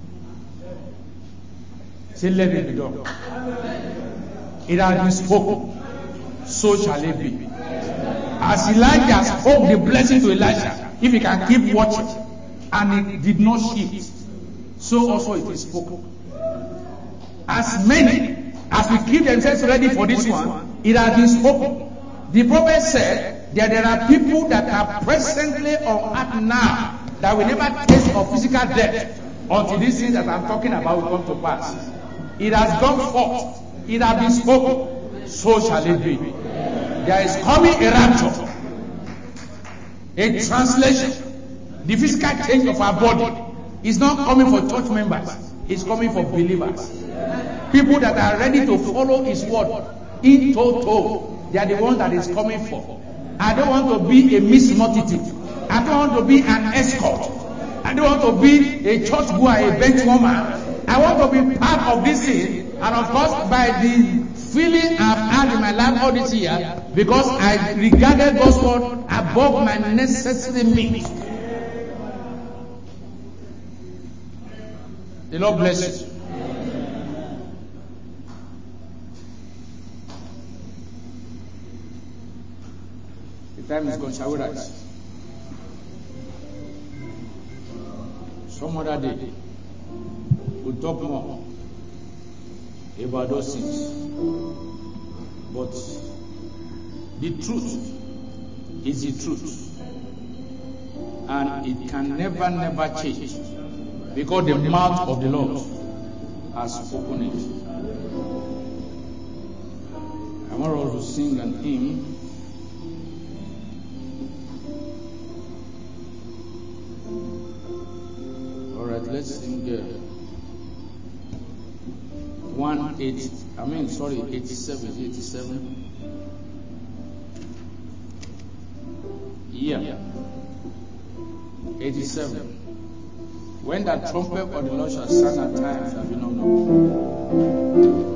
Say, let it be done. It has been spoken. So shall it be. As Elijah spoke the blessing to Elisha, if he can keep watching, and it did not shift, so also it is spoken. As many as we keep themselves ready for this one, it has been spoken. The prophet said that there are people that are presently on earth now that will never taste of physical death until these things that I'm talking about will come to pass. It has gone forth. It has been spoken. So shall it be. There is coming a rapture, a translation. The physical change of our body is not coming for church members. It's coming for believers. People that are ready to follow His word in toto. They are the ones that is coming for. I don't want to be a mixed multitude. I don't want to be an escort. I don't want to be a church goer, a bench woman. I want to be part of this thing. And of course, by the feeling I've had in my life all this year, because I regarded God's word above my necessary needs. The Lord bless you. Time is gone. Shall we rise? Some other day, we'll talk more about those things. But the truth is the truth. And it can never change. Because the mouth of the Lord has spoken it. I want us to sing an hymn. Alright, let's sing 87. Yeah. 87. When the trumpet of the Lord shall sound at times shall be not known.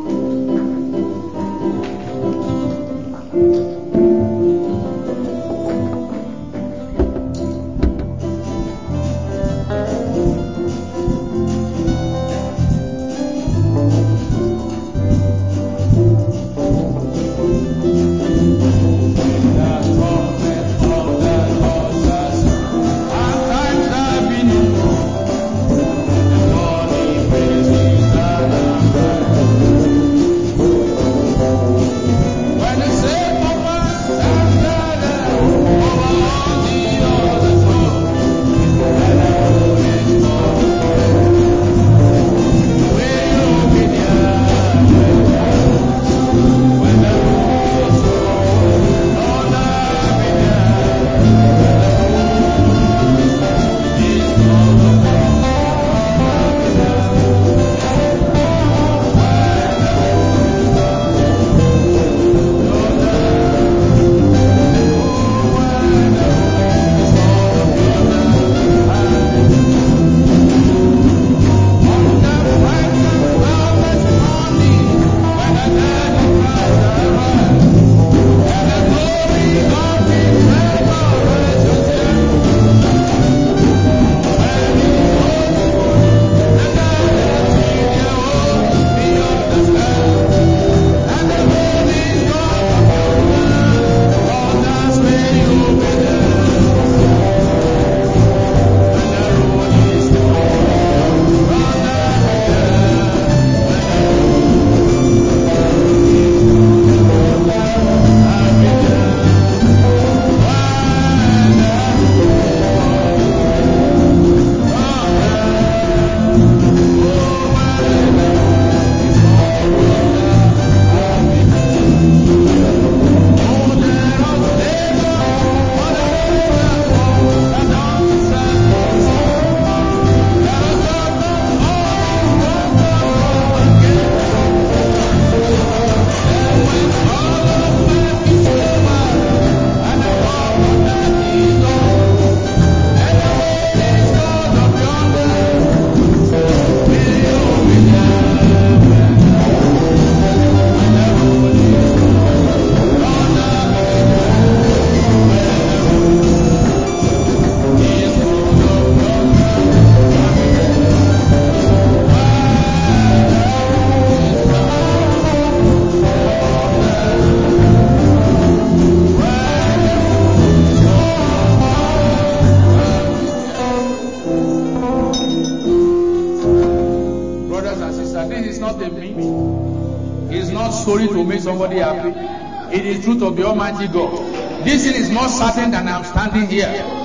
Somebody happy. It is truth of the Almighty God. This thing is more certain than I'm standing here.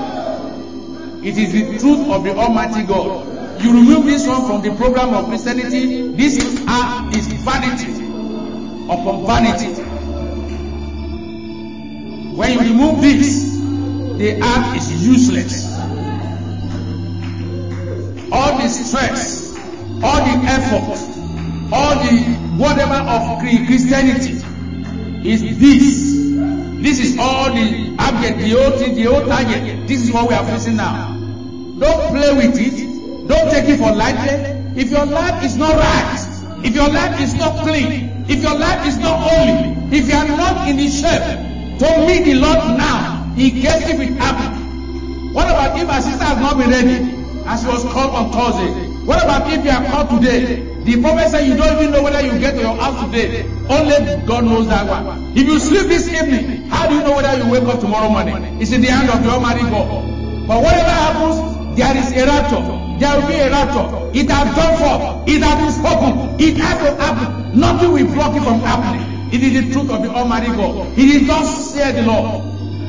It is the truth of the Almighty God. You remove this one from the program of Christianity, this is vanity upon vanity. When you remove this, the act is useless. All the stress, all the effort, all the whatever of Christianity is this. This is all the object, the old target. This is what we are facing now. Don't play with it. Don't take it for lightly. If your life is not right, if your life is not clean, if your life is not holy, if you are not in the shape to meet the Lord now, He gets if it happen. What about if our sister has not been ready and she was called on Thursday? What about if you are called today? The prophet said you don't even know whether you get to your house today. Only God knows that one. If you sleep this evening, how do you know whether you wake up tomorrow morning? It's in the hand of the Almighty God. But whatever happens, there is a rapture. There will be a rapture. It has gone forth. It has been spoken. It has to happen. Nothing will block it from happening. It is the truth of the Almighty God. It is thus said the Lord.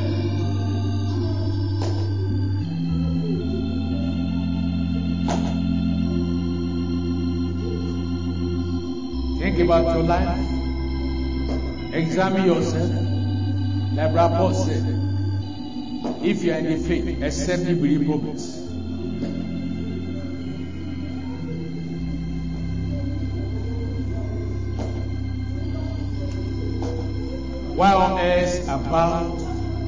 Think about your life. Examine yourself. Like Paul said, if you are in the faith, except you believe progress. While else about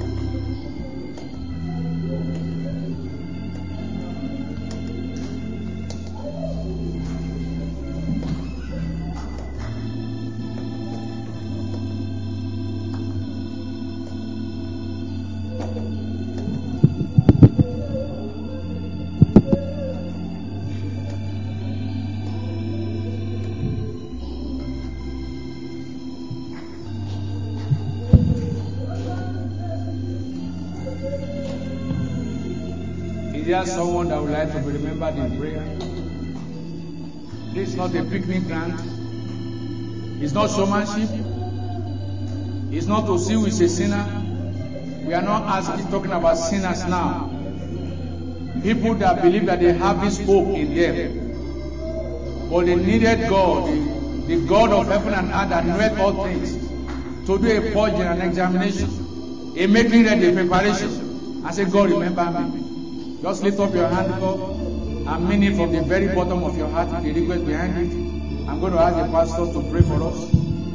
there someone that would like to be remembered in prayer? This is not a picnic ground. It's not showmanship. It's not to see who is a sinner. We are not talking about sinners now. People that believe that they have this hope in them. But they needed God, the God of heaven and earth that knoweth all things, to do a purging and examination, a making ready, a preparation. I say, God, remember me. Just lift up your hand, God, and mean it from the very bottom of your heart with the request behind it. I'm going to ask the pastor to pray for us.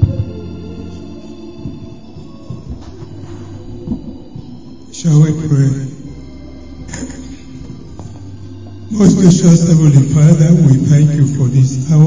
Shall we pray? Most gracious Heavenly Father, we thank you for this hour.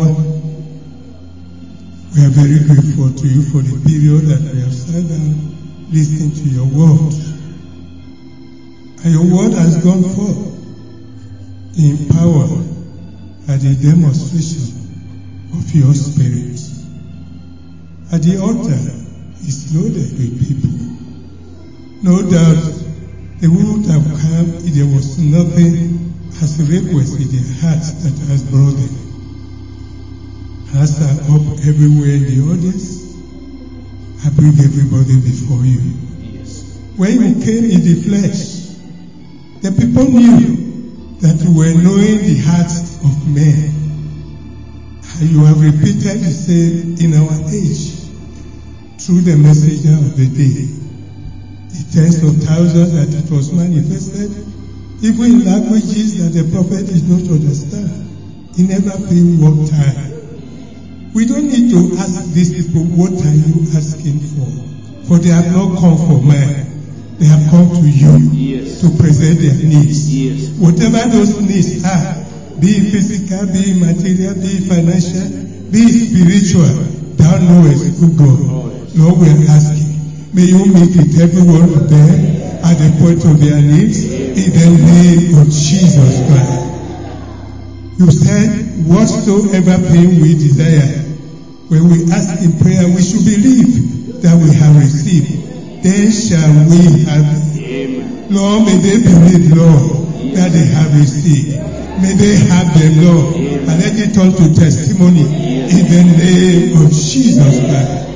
We are very grateful to you for the period that we have sat down listening to your word. And your word has gone forth in power at the demonstration of your spirit. At the altar is loaded with people. No doubt they would have come if there was nothing as a request in their hearts that has brought them. Hands are up everywhere in the audience. I bring everybody before you. When you came in the flesh, the people knew that you were knowing the hearts of men. And you have repeated the same in our age through the messenger of the day. The tens of thousands that it was manifested, even in languages that the prophet did not understand, in every one time. We don't need to ask these people, what are you asking for? For they have not come for man. They have come to you to present their needs. Whatever those needs are, be it physical, be it material, be it financial, be it spiritual, thou knowest, O God. Lord, we are asking, may you meet with every one of them at the point of their needs, in the name of Jesus Christ. You said, whatsoever thing we desire, when we ask in prayer, we should believe that we have received. Then shall we have it. Lord, may they believe, Lord, that they have received. May they have them, Lord, and let it turn to testimony in the name of Jesus Christ.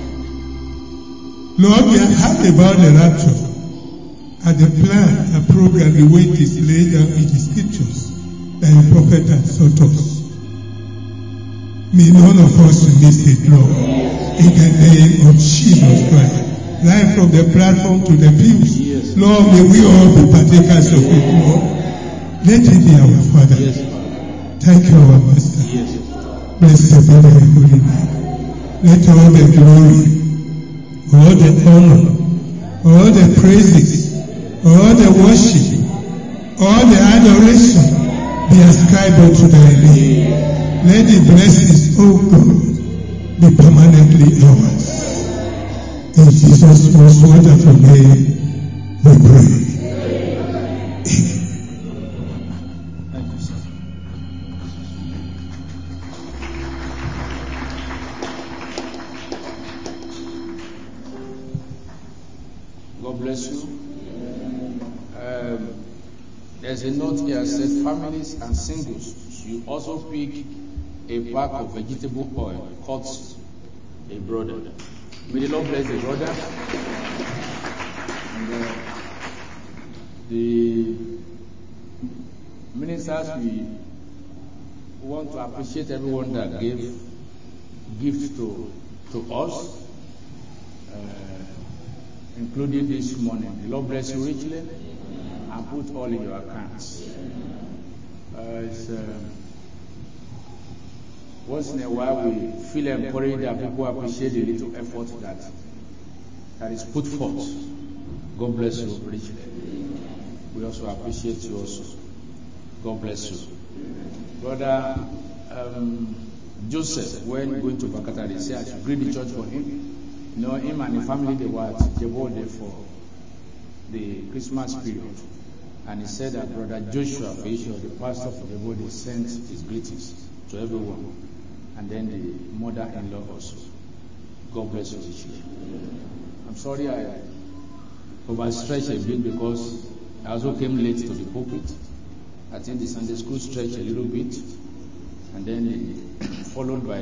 Lord, we have heard about the rapture and the plan and program, the way it is laid down in the scriptures that the prophet had taught us. May none of us miss it, Lord, in the name of Jesus Christ. Right from the platform to the pews. Lord, may we all be partakers of it, Lord. Let it be our Father. Thank you, our Master. Blessed be thy holy name. Let all the glory, all the honor, all the praises, all the worship, all the adoration be ascribed unto thy name. Let the blessings, O God, be permanently ours. In Jesus' most wonderful name, we pray. Amen. God bless you. There's a note here that says families and singles should also pick a pack of vegetable oil, cuts a brother. May the Lord bless the brother. And the ministers, we want to appreciate everyone that gave gifts to us, including this morning. The Lord bless you richly and put all in your accounts. Once in a while we feel encouraged that people appreciate the little effort that is put forth. God bless you richly. We also appreciate you also. God bless you. Brother Joseph, when going to Bakata, they say I should greet the church for him. You know, him and the family, they were at Jebode for the Christmas period. And he said that Brother Joshua, the pastor of Jebode, sent his greetings to everyone. And then the mother-in-law also. God bless you richly. I'm sorry I overstretched a bit because I also came late to the pulpit. I think the Sunday school stretched a little bit. And then followed by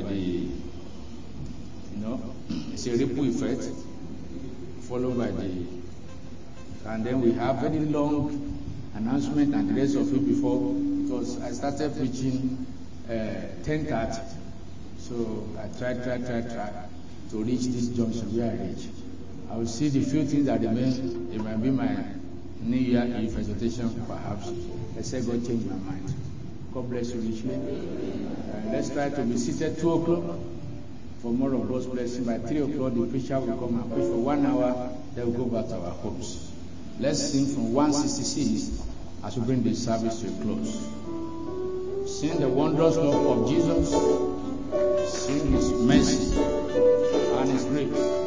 it's a ripple effect. Followed by and then we have very long announcement and the rest of it before, because I started preaching 10:30. So I tried to reach this junction where I reach. I will see the few things that remain. It might be my New Year Eve exhortation, perhaps. I said God changed my mind. God bless you richly. Let's try to be seated 2 o'clock for more of God's blessing. By 3 o'clock, the preacher will come and preach for 1 hour. Then we'll go back to our homes. Let's sing from 166 as we bring this service to a close. Sing the wondrous love of Jesus. Sing His mercy and His grace.